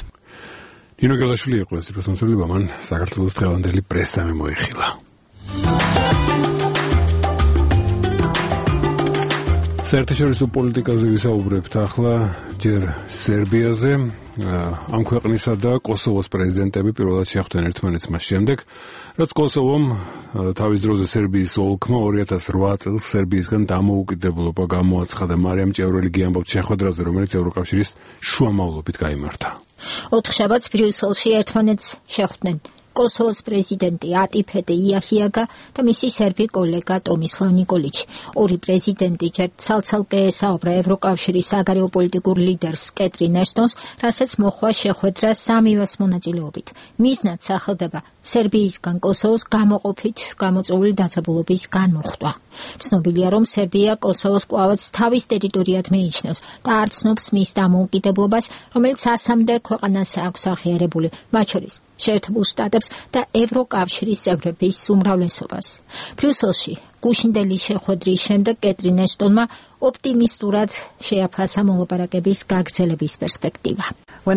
ნინო გელაშვილი იყო ეს რესპონსაბილობა, მან საქართველოს დღევანდელი პრესა მოიხილა. საერთაშორისო პოლიტიკაზე ვისაუბრებთ ახლა ჯერ სერბიაზე. ამ ქვეყნისა და კოსოვოს პრეზიდენტები პირველად შეხვდნენ ერთმანეთს მას შემდეგ, რაც კოსოვომ თავის დროზე სერბიის ოლქმა 2008 წელს სერბიისგან დამოუკიდებლობა გამოაცხადა. მარიამ ჭევრელი ამბობს შეხვედრაზე, რომელიც ევროკავშირის შუამავლობით გაიმართა. 4 შაბათს ბრიუსელში ერთმანეთს შეხვდნენ კოსოვოს პრეზიდენტი ატიფეტე იაჰიაგა და მისი სერბი კოლეგა ტომისლავ ნიკოლიჩი. ორი პრეზიდენტი ჯერ ცალ-ცალკე ესაუბრა ევროკავშირის საგარეო პოლიტიკურ ლიდერს კეტრინ ეშტონს, რასაც მოჰყვა შეხვედრა სამივეს მონაწილეობით. მიზნად სახელდება სერბიისგან კოსოვოს გამოყოფით გამოწვეული დაძაბულობის განმოხტვა. ცნობილია, რომ სერბია კოსოვოს კვლავაც თავის ტერიტორიად მიიჩნევს და არ ცნობს მის დამოუკიდებლობას, რომელიც ასამდე ქვეყანას აქვს აღიარებული, მათ შორის შეერთებულ შტატებს და ევროკავშირის წევრების უმრავლესობას. ბრიუსელში გუშინდელი შეხვედრის შემდეგ კეტრინ ეშტონმა ოპტიმისტურად შეაფასა მოლაპარაკების გაგრძელების პერსპექტივა.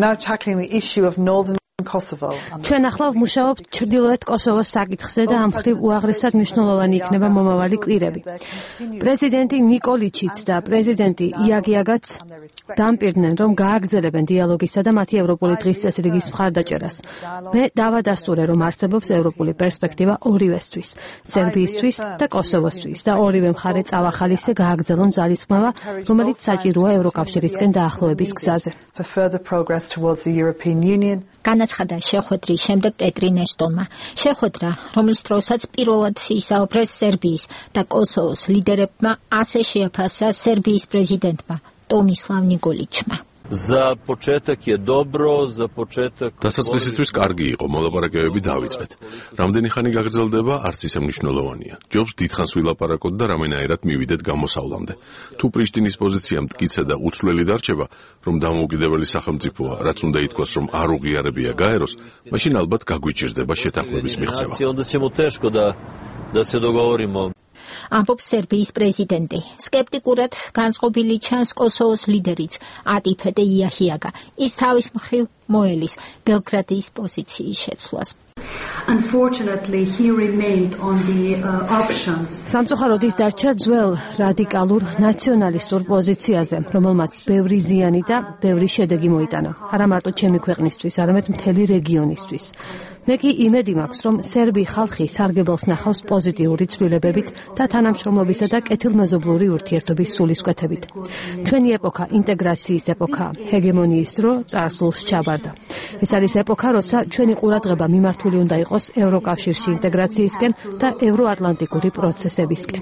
ჩვენ ახლა ვმუშაობთ ჩრდილოეთ კოსოვოს საკითხზე და ამ მხრივ უაღრესად მნიშვნელოვანი იქნება მომავალი კვირები. პრეზიდენტი ნიკოლიჩიც და პრეზიდენტი იაგიაგაც დამპირდნენ, რომ გააგრძელებენ დიალოგისა და მათი ევროპული დღის წესრიგის მხარდაჭერას. მე დავადასტურე, რომ არსებობს ევროპული პერსპექტივა ორივესთვის, სერბიისთვის და კოსოვოსთვის და ორივე მხარე წავახალისე გააგრძელონ ძალისხმევა, რომელიც საჭიროა ევროკავშირისკენ დაახლოების გზაზე. განაცხადა შეხვედრის შემდეგ კეტრინ ეშტონმა. შეხვედრა, რომლის დროსაც პირველად ისაუბრეს სერბიის და კოსოვოს ლიდერებმა, ასე შეაფასა სერბიის პრეზიდენტმა ტომისლავ ნიკოლიჩმა. დასაწყისისთვის კარგი იყო, მოლაპარაკებები დავიწყეთ. რამდენი ხანი გაგრძელდება, არც ისე მნიშვნელოვანია. ჯობს დიდხანს ვილაპარაკოთ და რამენაერად მივიდეთ გამოსავლამდე. თუ პრიშტინის პოზიცია მტკიცე და უცვლელი დარჩება, რომ დამოუკიდებელი სახელმწიფოა, რაც უნდა ითქვას, რომ არ უღიარებია გაეროს, მაშინ ალბათ გაგვიჭირდება შეთანხმების მიღწევა. ამბობს სერბიის პრეზიდენტი. სკეპტიკურად განწყობილი ჩანს კოსოვოს ლიდერიც ატიფეტე იაჰიაგა. ის თავის მხრივ მოელის ბელგრადის პოზიციის შეცვლას. Unfortunately, he remained on the options. სამწუხაროდ ის დარჩა ძველ რადიკალურ ნაციონალისტურ პოზიციაზე, რომელმაც ბევრი ზიანი და ბევრი შედეგი მოიტანა. არა მარტო ჩემი ქვეყნისთვის, არამედ მთელი რეგიონისთვის. მე კი იმედი მაქვს, რომ სერბი ხალხი სარგებელს ნახავს პოზიტიური ცვლილებებით და თანამშრომლობისა და კეთილმეზობლური ურთიერთობის სულისკვეთებით. ჩვენი ეპოქა ინტეგრაციის ეპოქაა, ჰეგემონიის დრო წარსულს ჩაბარდა. ეს არის ეპოქა, როცა ჩვენი ყურადღება მიმართული უნდა იყოს ევროკავშირში ინტეგრაციისკენ და ევროატლანტიკური პროცესებისკენ.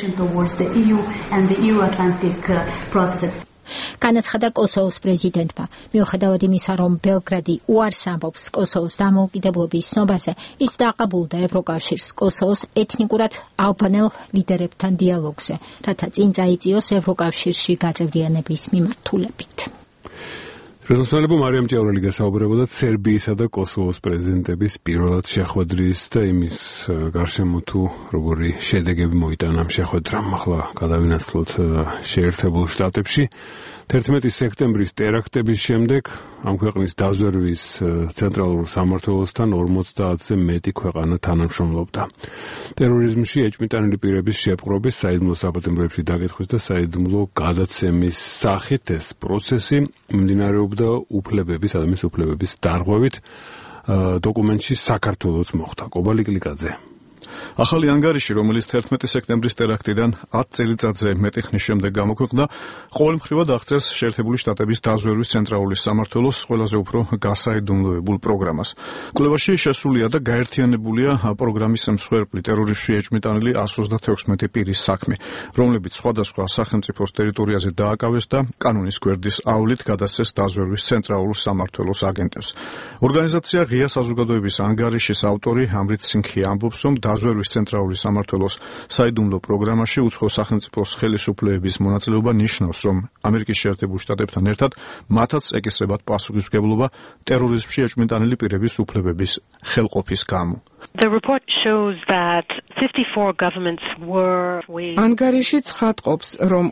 განაცხადა კოსოვოს პრეზიდენტმა. მიუხედავად იმისა, რომ ბელგრადი უარს ამბობს კოსოვოს დამოუკიდებლობის ცნობაზე, ის დაყაბულდა ევროკავშირს კოსოვოს ეთნიკურად ალბანელ ლიდერებთან დიალოგზე, რათა წინ წაიწიოს ევროკავშირში გაწევრიანების მიმართულებით. პრეზიდენტმა მარიამ ჭიაურელი გასაუბრებოდა სერბიისა და კოსოვოს პრეზიდენტების პირველად შეხვედრის და იმის გარშემო თუ როგორი შედეგები მოიტანა ამ შეხვედრამ. ახლა გადავინაცვლოთ შეერთებულ შტატებში 11 სექტემბრის ტერაქტების შემდეგ ამ ქვეყნის დაზვერვის ცენტრალურ სამმართველოსთან 50-ზე მეტი ქვეყანა თანამშრომლობდა. ტერორიზმში ეჭვმიტანილი პირების შეპყრობის, საიდუმლო საპატიმროებში დაკითხვის და საიდუმლო გადაცემის სახით ეს პროცესი მიმდინარეობდა უფლებების, ადამიანის უფლებების დარღვევით. დოკუმენტში საქართველოც მოხვდა. კობალი კლიკაძე. ახალი ანგარიში, რომელიც 11 სექტემბრის ტერაქტიდან 10 წელიწადზე მეტი ხნის შემდეგ გამოქვეყნდა, ყოველმხრივად აღწერს შეერთებული შტატების დაზვერვის ცენტრალური სამმართველოს ყველაზე უფრო გასაიდუმლოებულ პროგრამას. კვლევაში შესულია და გაერთიანებულია პროგრამის მსხვერპლი ტერორიზმში ეჭვმიტანილი 136 პირის საქმე, რომლებიც სხვადასხვა სახელმწიფოს ტერიტორიაზე დააკავეს და კანონის გვერდის ავლით გადასცეს დაზვერვის ცენტრალურ სამმართველოს აგენტებს. ორგანიზაცია ღია საზოგადოების ანგარიშის ავტორი ამრით სინქი ამბობს, რომ დაზვერვის ცენტრალური სამმართველოს საიდუმლო პროგრამაში უცხო სახელმწიფოს ხელისუფლებების მონაწილეობა ნიშნავს, რომ ამერიკის შეერთებულ შტატებთან ერთად მათაც ეკისრებათ პასუხისმგებლობა ტერორიზმში ეჭვმიტანილი პირების უფლებების ხელყოფის გამო. The report shows that 54 governments were ანგარიში ცხადყოფს, რომ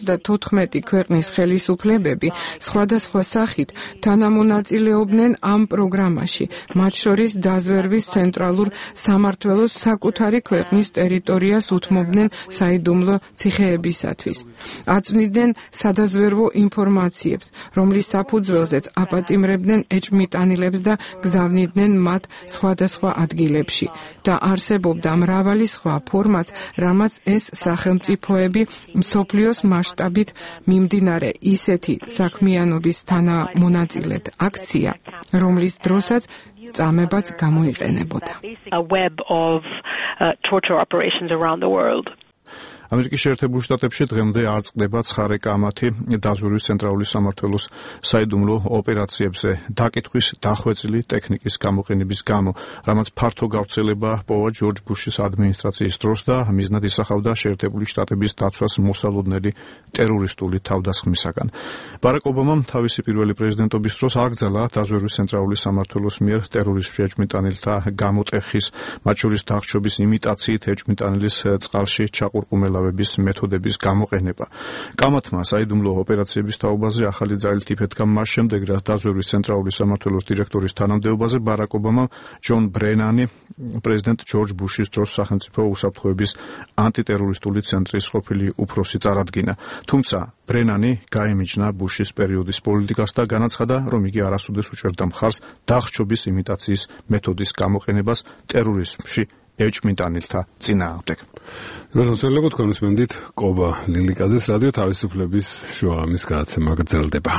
54 ქვეყნის ხელისუფლებები სხვადასხვა სახით თანამონაწილეობდნენ ამ პროგრამაში, მათ შორის დაზვერვის ცენტრალურ სამმართველოს საკუთარი ქვეყნის ტერიტორიას უთმობდნენ საიდუმლო ციხეებისათვის. აწვდიდნენ სადაზვერვო ინფორმაციებს, რომლის საფუძველზეც აპატიმრებდნენ ეჭვმიტანილებს და გზავნიდნენ მათ სხვადასხვა ადგილებში და არსებობდა მრავალი სხვა ფორმაც, რამაც ეს სახელმწიფოები მსოფლიოს მასშტაბით მიმდინარე ისეთი საქმიანობის თანამონაწილედ აქცია, რომლის დროსაც წამებაც გამოიყენებოდა. A web of torture operations around the world. ამერიკის შეერთებულ შტატებში დღემდე არ წყდება ცხარე კამათი დაზვერვის ცენტრალური სამმართველოს საიდუმლო ოპერაციებზე დაკითხვის დახვეწილი ტექნიკის გამოყენების გამო, რამაც ფართო გავრცელება პოვა ჯორჯ ბუშის ადმინისტრაციის დროს და მიზნად ისახავდა შეერთებული შტატების დაცვას მოსალოდნელი ტერორისტული თავდასხმისაგან. ბარაკ ობამამ თავისი პირველი პრეზიდენტობის დროს აკრძალა დაზვერვის ცენტრალური სამმართველოს მიერ ტერორიზმში ეჭვმიტანილთა გამოტეხის, მათ შორის დახშობის იმიტაციით ეჭვმიტანილის წყალში ჩაყურყუმელა მეთოდების გამოყენება. კამათმა საიდუმლო ოპერაციების თაობაზე ახალი ძალით იფეთქა მას შემდეგ, რაც დაზვერვის ცენტრალური სამმართველოს დირექტორის თანამდებობაზე ბარაკ ობამა ჯონ ბრენანი პრეზიდენტ ჯორჯ ბუშის დროს სახელმწიფო უსაფრთხოების ანტიტერორისტული ცენტრის ყოფილი უფროსი წარადგინა. თუმცა ბრენანი გაემიჯნა ბუშის პერიოდის პოლიტიკას და განაცხადა, რომ იგი არასოდეს უჭერდა მხარს დახშობის იმიტაციის მეთოდის გამოყენებას ტერორიზმში ეჭვმიტანილთა წინააღმდეგ. მოსწავლეებო თქვენს მენდით კობა ლილიკაძეს რადიო თავისუფლების შუაღამის გადაცემა გრძელდება.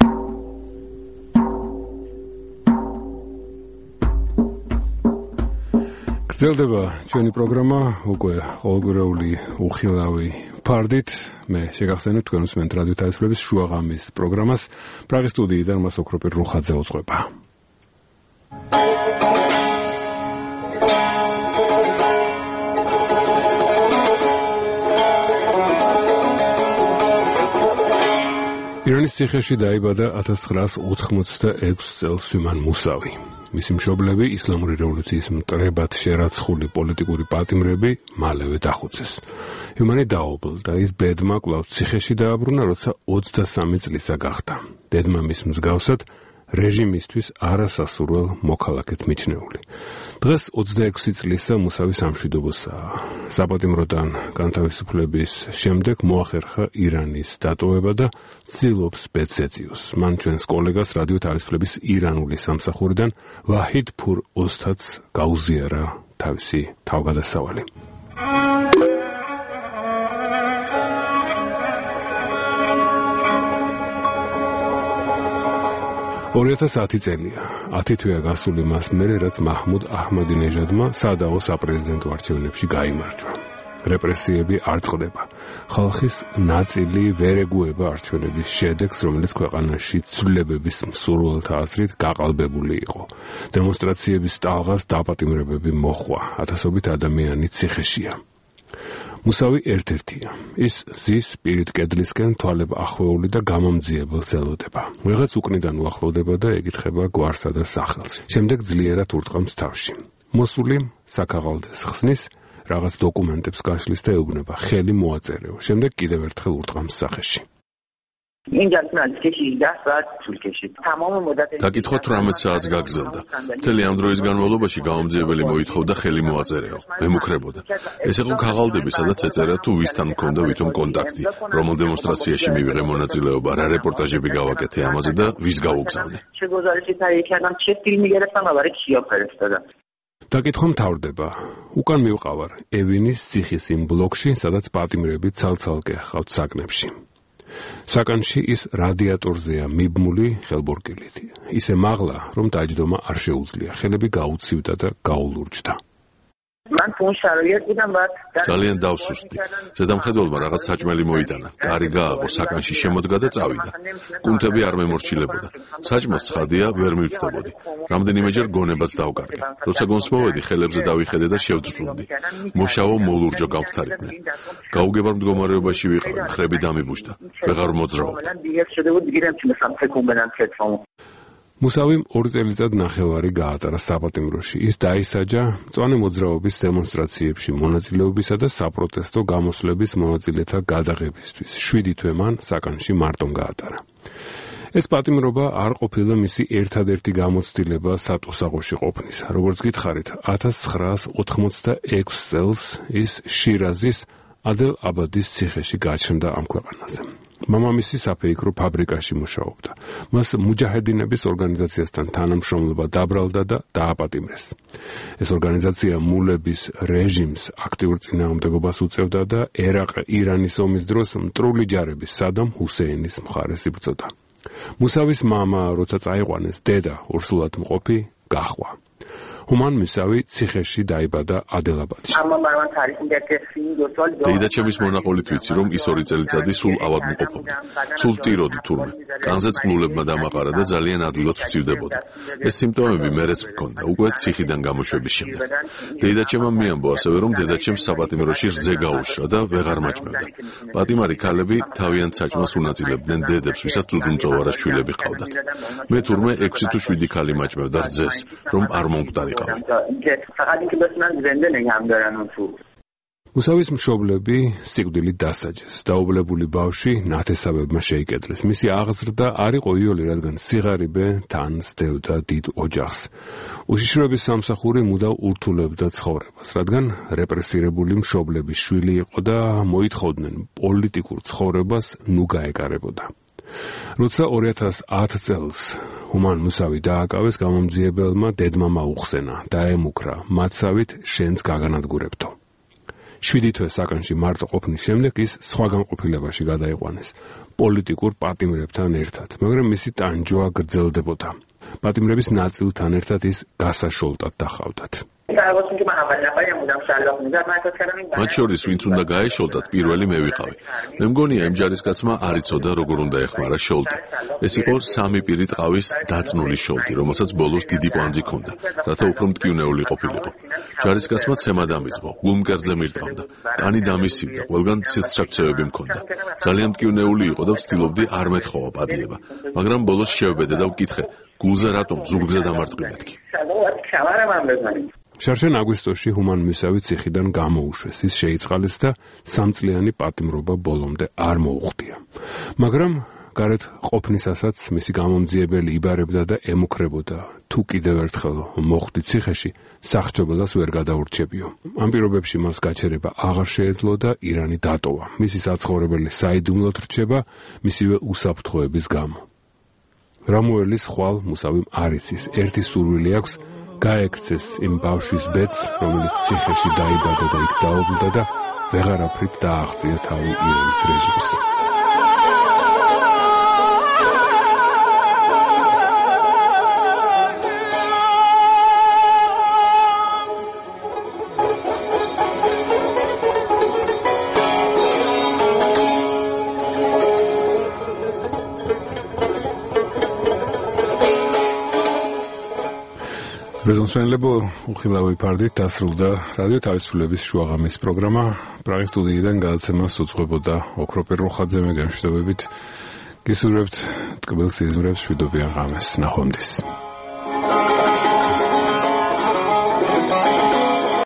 გრძელდება ჩვენი პროგრამა უკვე ყოველგვარეული უხილავი ფარდით. მე შეგახსენებ თქვენს მენდით რადიო თავისუფლების შუაღამის პროგრამას. პრაღის სტუდიიდან მას ოქროპირ რუხაძე უძღვება. ირანის ციხეში დაიბადა 1986 წელს სვიმან მუსავი. მისი მშობლები ისლამური რევოლუციის მტრებად შერაცხული პოლიტიკური პატიმრები მალევე დახუცეს. ჰიუმანი დაობლდა, ის ბედმა კვლავ ციხეში დააბრუნა, როცა 23 წლისა გახდა. დედმა მის მსგავსად რეჟიმისთვის არასასურველ მოქალაქედ მიჩნეული. დღეს 26 წლისა მუსავი სამშვიდობოსაა. საპატიმროდან განთავისუფლების შემდეგ მოახერხა ირანის დატოვება და ცდილობს ბედს ეწიოს. მან ჩვენს კოლეგას რადიო თავისუფლების ირანული სამსახურიდან ვაჰიდ ფურ ოსტატს გაუზიარა თავისი თავგადასავალი. 2010 წელია. 10 თვეა გასული მას მერე, რაც მაჰმუდ აჰმადინეჟადმა სადაო საპრეზიდენტო არჩევნებში გაიმარჯვა. რეპრესიები არ წყდება. ხალხის ნაწილი ვერ ეგუება არჩევნების შედეგს, რომელიც ქვეყანაში ცვლილებების მსურველთა აზრით გაყალბებული იყო. დემონსტრაციების ტალღას დაპატიმრებები მოჰყვა. ათასობით ადამიანი ციხეშია. მუსავი ერთ-ერთია. ის ზის პირით კედლისკენ თვალებ ახვეული და გამომძიებელს ელოდება. ვიღაც უკნიდან უახლოვდება და ეკითხება გვარსა და სახელს. შემდეგ ძლიერად ურტყამს თავში. მოსული საქაღალდეს ხსნის, რაღაც დოკუმენტებს გაშლის და ეუბნება ხელი მოაწერეო. შემდეგ კიდევ ერთხელ ურტყამს სახეში. დაკითხვა 18 საათს გაგრძელდა. მთელი ამ დროის განმავლობაში გამომძიებელი მოითხოვდა ხელი მოაწერეო. მემუქრებოდა. ეს იყო ქაღალდები, სადაც ეწერა თუ ვისთან მქონდა ვითომ კონტაქტი, რომელ დემონსტრაციაში მივიღე მონაწილეობა, რა რეპორტაჟები გავაკეთე ამაზე და ვის გავუგზავნე. დაკითხვა მთავრდება. უკან მივყავარ ევინის ციხის იმ ბლოკში, სადაც პატიმრები ცალ-ცალკე ჰყავთ საკნებში. საკანში ის რადიატორზეა მიბმული ხელბორკილით. ისე მაღლა, რომ დაჯდომა არ შეუძლია. ხელები გაუცივდა და გაულურჯდა. ძალიან დავსუსტი. ზედამხედველმა რაღაც საჭმელი მოიტანა. კარი გააღო, საკანში შემოდგა და წავიდა. კუნთები არ მემორჩილებოდა. საჭმელს ცხადია, ვერ მივწდებოდი. რამდენიმეჯერ გონებაც დავკარგე. როცა გონს მოვედი, ხელებზე დავიხედე და შევძრუნდი. მოშავო მოლურჯო გამხდარიდნენ. გაუგებარ მდგომარეობაში ვიყავი, ხრები დამიბუშდა. ვეღარ მოძრაობ. მუსავიმ 2 წელიწად ნახევარი გაატარა საპატიმროში. ის დაისაჯა მწვანე მოძრაობის დემონსტრაციებში მონაწილეობისა და საპროტესტო გამოსვლების მონაწილეთა გადაღებისთვის. 7 თვე მან საკანში მარტომ გაატარა. ეს პატიმრობა არ ყოფილა მისი ერთადერთი გამოცდილება სატუსაღოში ყოფნისა. როგორც გითხარით, 1986 წელს ის შირაზის ადელ აბადის ციხეში გაჩნდა ამ ქვეყანაზე. მამამისი საფეიქრო ფაბრიკაში მუშაობდა. მას მუჯაჰედინების ორგანიზაციასთან თანამშრომლობა დაბრალდა და დააპატიმრეს. ეს ორგანიზაცია მულების რეჟიმს აქტიურ წინააღმდეგობას უწევდა და ერაყ-ირანის ომის დროს მტრული ჯარების სადამ ჰუსეინის მხარეს იბრძოდა. მუსავის მამა, როცა წაიყვანეს, დედა ურსულად მყოფი გაჰყვა. ჰუმან მუსავი ციხეში დაიბადა ადილაბადში. დედაჩემის მონაყოლით ვიცი, რომ ის 2 წელიწადი სულ ავადმყოფობდა. სულ ტიროდი თურმე. განზე წყლულებმა დამაყარა და ძალიან ადვილად ვცივდებოდა. ეს სიმპტომები მერეც მქონდა, უკვე ციხიდან გამოშვების შემდეგ. დედაჩემმა მიამბო ასევე, რომ დედაჩემს საპატიმროში რძე გაუშრა და ვეღარ მაჭმევდა. პატიმარი ქალები თავიანთ საჭმელს უნაწილებდნენ დედებს, ვისაც ძუძუმწოვარა შვილები ჰყავდათ. მე თურმე 6 თუ 7 ქალი მაჭმევდა რძეს, რომ არ მომკვდარიყავი. მუსავის მშობლები სიკვდილით დასაჯეს. დაუბრუნებული ბავშვი ნათესავებმა შეიკედლეს. მისი აღზრდა არ იყო იოლი, რადგან სიღარიბე თან სდევდა დიდ ოჯახს. უშიშროების სამსახური მუდამ ურთულებდა ცხოვრებას, რადგან რეპრესირებული მშობლების შვილი იყო და მოითხოვდნენ პოლიტიკურ ცხოვრებას ნუ გაეკარებოდა. როცა 2010 წელს ჰუმან მუსავი დააკავეს, გამომძიებელმა დედმამა უხსენა, დაემუქრა, მათსავით შენც გაგანადგურებთო. 7 თვე საკანში მარტო ყოფნის შემდეგ ის სხვა განყოფილებაში გადაიყვანეს, პოლიტიკურ პატიმრებთან ერთად, მაგრამ მისი ტანჯვა გრძელდებოდა. პატიმრების ნაწილთან ერთად ის გასაშოლტად დახავდათ. მათ შორის ვინც უნდა გაეშოლდათ, პირველი მე ვიყავი. მე მგონია იმ ჯარისკაცმა არ იცოდა როგორ უნდა ეხმარა შოლდი. ეს იყო სამი პირი ტყავის დაწნული შოლდი, რომელსაც ბოლოს დიდი კვანძი ჰქონდა, რათა უფრო მტკივნეული ყოფილიყო. ჯარისკაცმა ცემა დამიწყო, გულმკერდზე მირტყამდა, კანი დამისივდა, ყველგან ცისჩაქცევები მქონდა. ძალიან მტკივნეული იყო და ვცდილობდი არ მეთხოვა პადიება, მაგრამ ბოლოს შევბედე და ვკითხე, გულზე რატომ ზურგზე დამარტყი მეთქი. შარშენ აგვისტოში ჰუმანმისავი ციხიდან გამოუშვეს, ის შეიწყალეს და სამწლიანი პატიმრობა ბოლომდე არ მოუხდია. მაგრამ გარეთ ყოფნისასაც მისი გამომძიებელი იბარებდა და ემუქრებოდა, თუ კიდევ ერთხელ მოხვდი ციხეში, სახჭობელას ვერ გადაურჩებიო. ამ პირობებში მას გაჩერება აღარ შეეძლო და ირანი დატოვა. მისი საცხოვრებელი საიდუმლოდ რჩება მისივე უსაფრთხოების გამო. რამუელის ხვალ მუსავიმ არ იცის, ერთი სურვილი აქვს გაექცეს იმ ბავშვის ბედს, რომელიც ციხეში დაიბადა და იქ დაობლდა და ვეღარაფრით დააღწია თავი ირანის რეჟიმს. Prezumționele უხილავი ფარდით დასრულდა რადიო თავისუფლების შუაღამის პროგრამა. პრაღის სტუდიიდან გადაცემას უძღვებოდა ოქროპერ როხაძე, მე გამშვიდობებით გისურვებთ ტკბილ სიზმრებს, მშვიდობიან ღამეს. ნახვამდის.